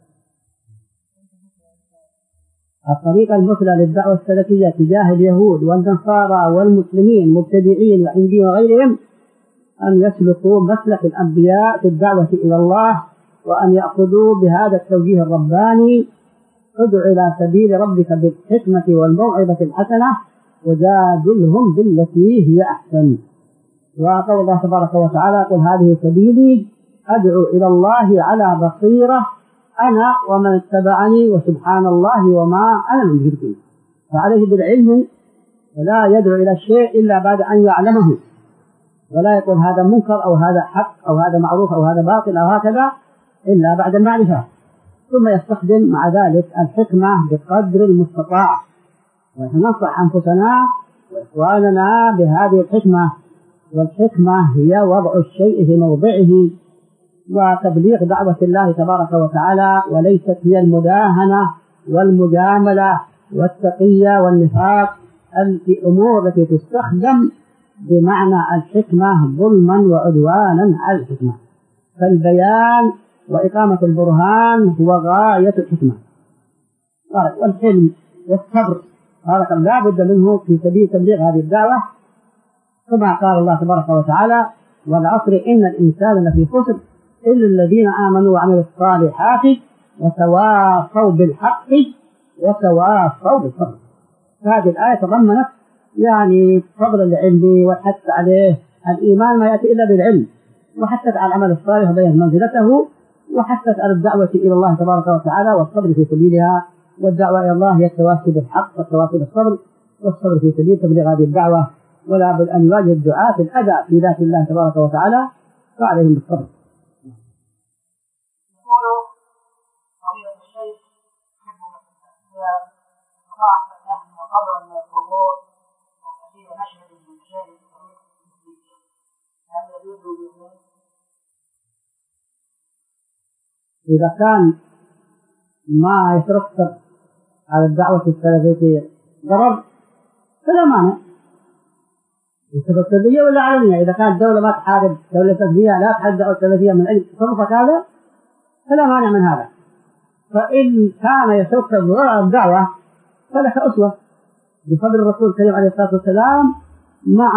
الطريقة المثلى للدعوة السلفية تجاه اليهود والنصارى والمسلمين المبتدعين وعندي وغيرهم أن يسلكوا مسلك الأنبياء في الدعوة إلى الله، وأن يأخذوا بهذا التوجيه الرباني: ادع إلى سبيل ربك بالحكمة والموعظة الحسنة وجادلهم بالتي هي أحسن. وقال الله تبارك وتعالى: قل هذه سبيلي أدعو إلى الله على بصيرة أنا ومن اتبعني وسبحان الله وما أنا من المشركين. فعليه بالعلم، ولا يدعو إلى الشيء إلا بعد أن يعلمه، ولا يقول هذا منكر أو هذا حق أو هذا معروف أو هذا باطل أو هكذا إلا بعد المعرفة، ثم يستخدم مع ذلك الحكمة بقدر المستطاع، وننصح أنفسنا وإخواننا بهذه الحكمة. والحكمة هي وضع الشيء في موضعه وتبليغ دعوة الله تبارك وتعالى، وليست هي المداهنة والمجاملة والتقية والنفاق، الأمور التي تستخدم بمعنى الحكمة ظلما وعدوانا على الحكمة. فالبيان وإقامة البرهان هو غاية الحكمة. والحلم والصبر هذا لا بد منه في سبيل تبليغ هذه الدعوة، كما قال الله تبارك وتعالى: والعصر إن الإنسان لفي خسر إلا الذين آمنوا وعملوا الصالحات وتواصوا بالحق وتواصوا بالصبر. هذه الآية تضمنت يعني فضل العلم والحث عليه. الإيمان ما يأتي إلا بالعلم، وحثت على العمل الصالح وبين منزلته، وحثت على الدعوة إلى الله تبارك وتعالى والصبر في سبيلها. والدعوة إلى الله هي التواصي بالحق والتواصي بالصبر، والصبر في سبيل تبليغ هذه الدعوة. ولا بد أن يواجه الدعاة الأذى في ذات الله تبارك وتعالى، فعليهم بالصبر. يقول فضيلة الشيخ قبل من القبور وكثير مشهد من مشاهد الطريق هل يجوز للمؤمن؟ إذا كان ما يترتب على الدعوة السلفية ضرر فلا مانع، السلفية ولا علنية. إذا كانت الدولة ما تحارب دولة سلفية لا تحارب الدعوة السلفية من أجل تصرفك هذا فلا مانع من هذا. فإن كان يترتب ضرر على الدعوة فلك أسوة بفضل الرسول الكريم عليه الصلاة والسلام، مع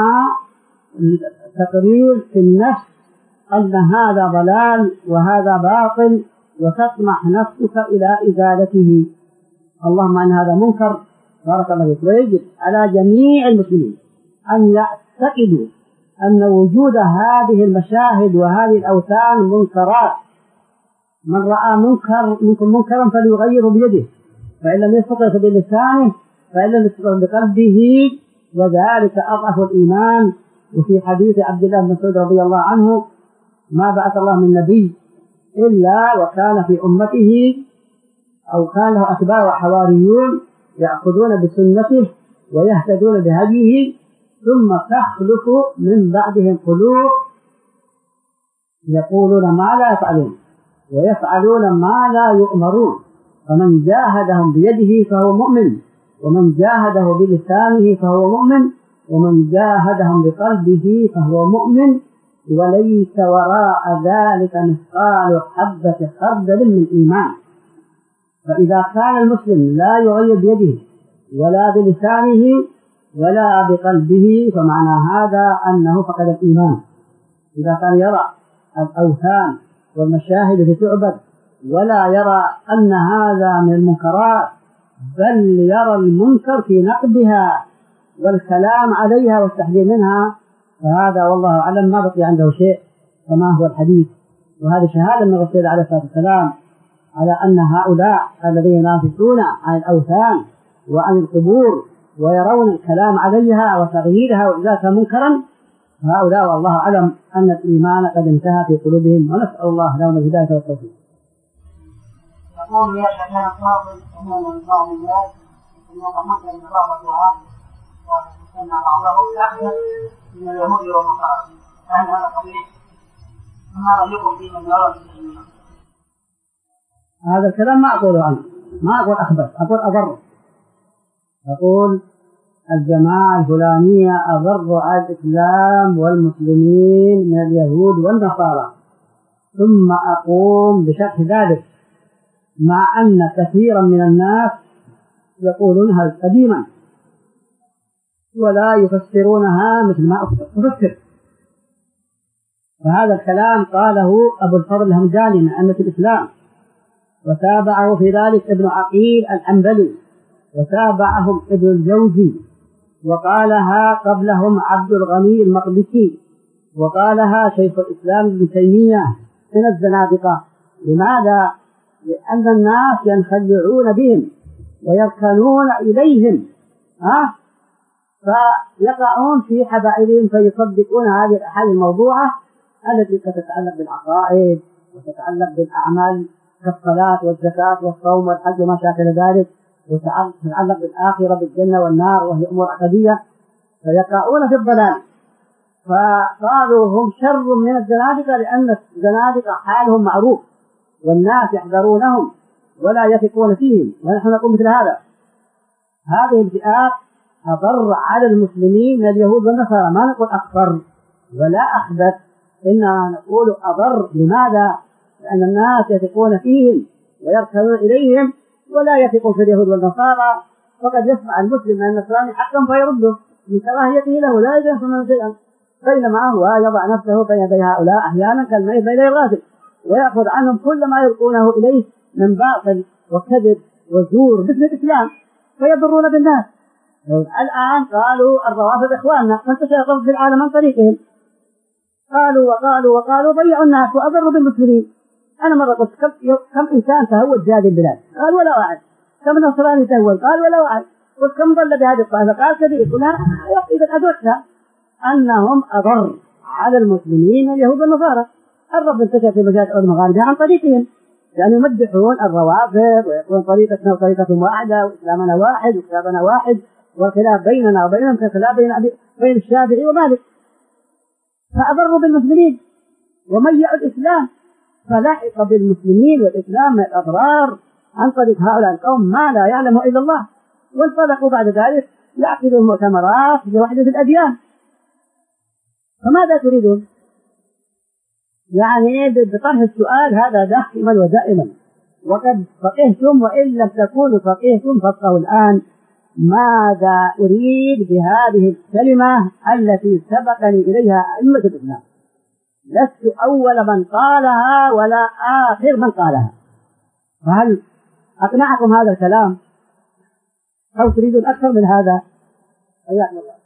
تقرير في النفس أن هذا ضلال وهذا باطل، وتطمح نفسك إلى إزالته. اللهم أن هذا منكر بارك الله فيك. ويجب على جميع المسلمين أن يعتقدوا أن وجود هذه المشاهد وهذه الأوثان منكرات. من رأى منكم منكرا فليغيره بيده، فإن لم يستطع بلسانه، فإن لم يستطع بقلبه، وذلك أضعف الإيمان. وفي حديث عبد الله بن مسعود رضي الله عنه: ما بعث الله من نبي إلا وكان في أمته أو كان له أتباع وحواريون يأخذون بسنته ويهتدون بهديه، ثم تخلف من بعدهم قلوب يقولون ما لا يفعلون ويفعلون ما لا يؤمرون، فمن جاهدهم بيده فهو مؤمن، ومن جاهده بلسانه فهو مؤمن، ومن جاهدهم بقلبه فهو مؤمن، وليس وراء ذلك مثقال حبة خردل من إيمان. فإذا كان المسلم لا يغير بيده ولا بلسانه ولا بقلبه فمعنى هذا أنه فقد الإيمان. إذا كان يرى الأوثان والمشاهد التي تعبد ولا يرى أن هذا من المنكرات، بل يرى المنكر في نقدها والكلام عليها والتحذير منها، فهذا والله أعلم ما بقي عنده شيء كما هو الحديث. وهذه شهادة من الرسول عليه الصلاة والسلام على أن هؤلاء الذين ينافسون عن الأوثان وعن القبور ويرون الكلام عليها وتغييرها وإزالتها منكرا، هؤلاء والله أعلم أن الإيمان قد انتهى في قلوبهم، ونسأل الله لهم الهداية والتوفيق. يقول يا شيخنا الفاضل أننا من بعض الناس يتمكن من بعض الدعاء وأن بعضهم يحدث من اليهود والنصارى، فهل هذا صحيح؟ ما رأيكم في من يرى المسلمين؟ هذا الكلام ما أقوله عنه، ما أقول أخبث، أقول أضر. أقول الجماعة الفلانية أضر على الإسلام والمسلمين من اليهود والنصارى، ثم أقوم بشرح ذلك، مع أن كثيرا من الناس يقولونها قديما ولا يفسرونها مثل ما أفسر. فهذا الكلام قاله أبو الفضل الهمداني من أئمة الإسلام، وتابعه في ذلك ابن عقيل الحنبلي، وتابعهم ابن الجوزي، وقالها قبلهم عبد الغني المقدسي، وقالها شيخ الإسلام ابن تيمية من الزنادقة. لماذا؟ لأن الناس ينخدعون بهم ويركنون إليهم، فيقعون في حبائلهم فيصدقون هذه الأحاديث الموضوعة التي تتعلق بالعقائد وتتعلق بالأعمال كالصلاة والزكاة والصوم والحج وما شاكل ذلك، وتتعلق بالآخرة بالجنة والنار وهي أمور عقدية، فيقعون في الضلال. فقالوا هم شر من الزنادقة، لأن الزنادقة حالهم معروف والناس يحذرونهم، ولا يثقون فيهم، ونحن نقول مثل هذا. هذه الفئات أضر على المسلمين من اليهود والنصارى، ما نقول أخطر ولا أخبث، إننا نقول أضر. لماذا؟ لأن الناس يثقون فيهم ويركنون إليهم ولا يثقون في اليهود والنصارى، فقد يسمع المسلم من النصراني حقا فيرده من كراهيته له، لا يجوز منه شيئا، بينما هو يضع نفسه بين يدي هؤلاء أحيانا كالميت بين الغاسل، ويأخذ عنهم كل ما يلقونه إليه من باطل وكذب وزور مثل الإسلام، فيضرون بالناس. الآن قالوا الروافض إخواننا، فانتشر في العالم عن طريقهم، قالوا ضيعوا الناس وأضروا بالمسلمين. أنا مرة قلت كم إنسان تهود في هذه البلاد؟ قال ولا واحد. كم نصراني تهود؟ قال ولا واحد. قلت كم ضل بهذه الطائفة؟ قال كثير. قلنا إذا أدركنا أنهم أضر على المسلمين من اليهود والنصارى. الرفض انتشر في مجال المغاربة عن طريقهم، لأن يمدحون الروافض ويقولون طريقتنا وطريقتهم واحدة وإسلامنا واحد وكتابنا واحد، والخلاف بيننا وبينهم كخلاف بين الشافعي ومالك. فأضروا بالمسلمين وميعوا الإسلام، فلحق بالمسلمين والإسلام من الأضرار عن طريق هؤلاء القوم ما لا يعلمه إلا الله، وانطلقوا بعد ذلك يعقدوا المؤتمرات لوحدة الأديان. فماذا تريدون؟ يعني بطرح السؤال هذا دائما ودائما، وقد فقهتم وإن لم تكونوا فقهتم فقهوا الآن. ماذا أريد بهذه الكلمة التي سبقني إليها أئمة الإسلام؟ لست أول من قالها ولا آخر من قالها، فهل أقنعكم هذا الكلام أو تريدون أكثر من هذا؟ حياكم الله.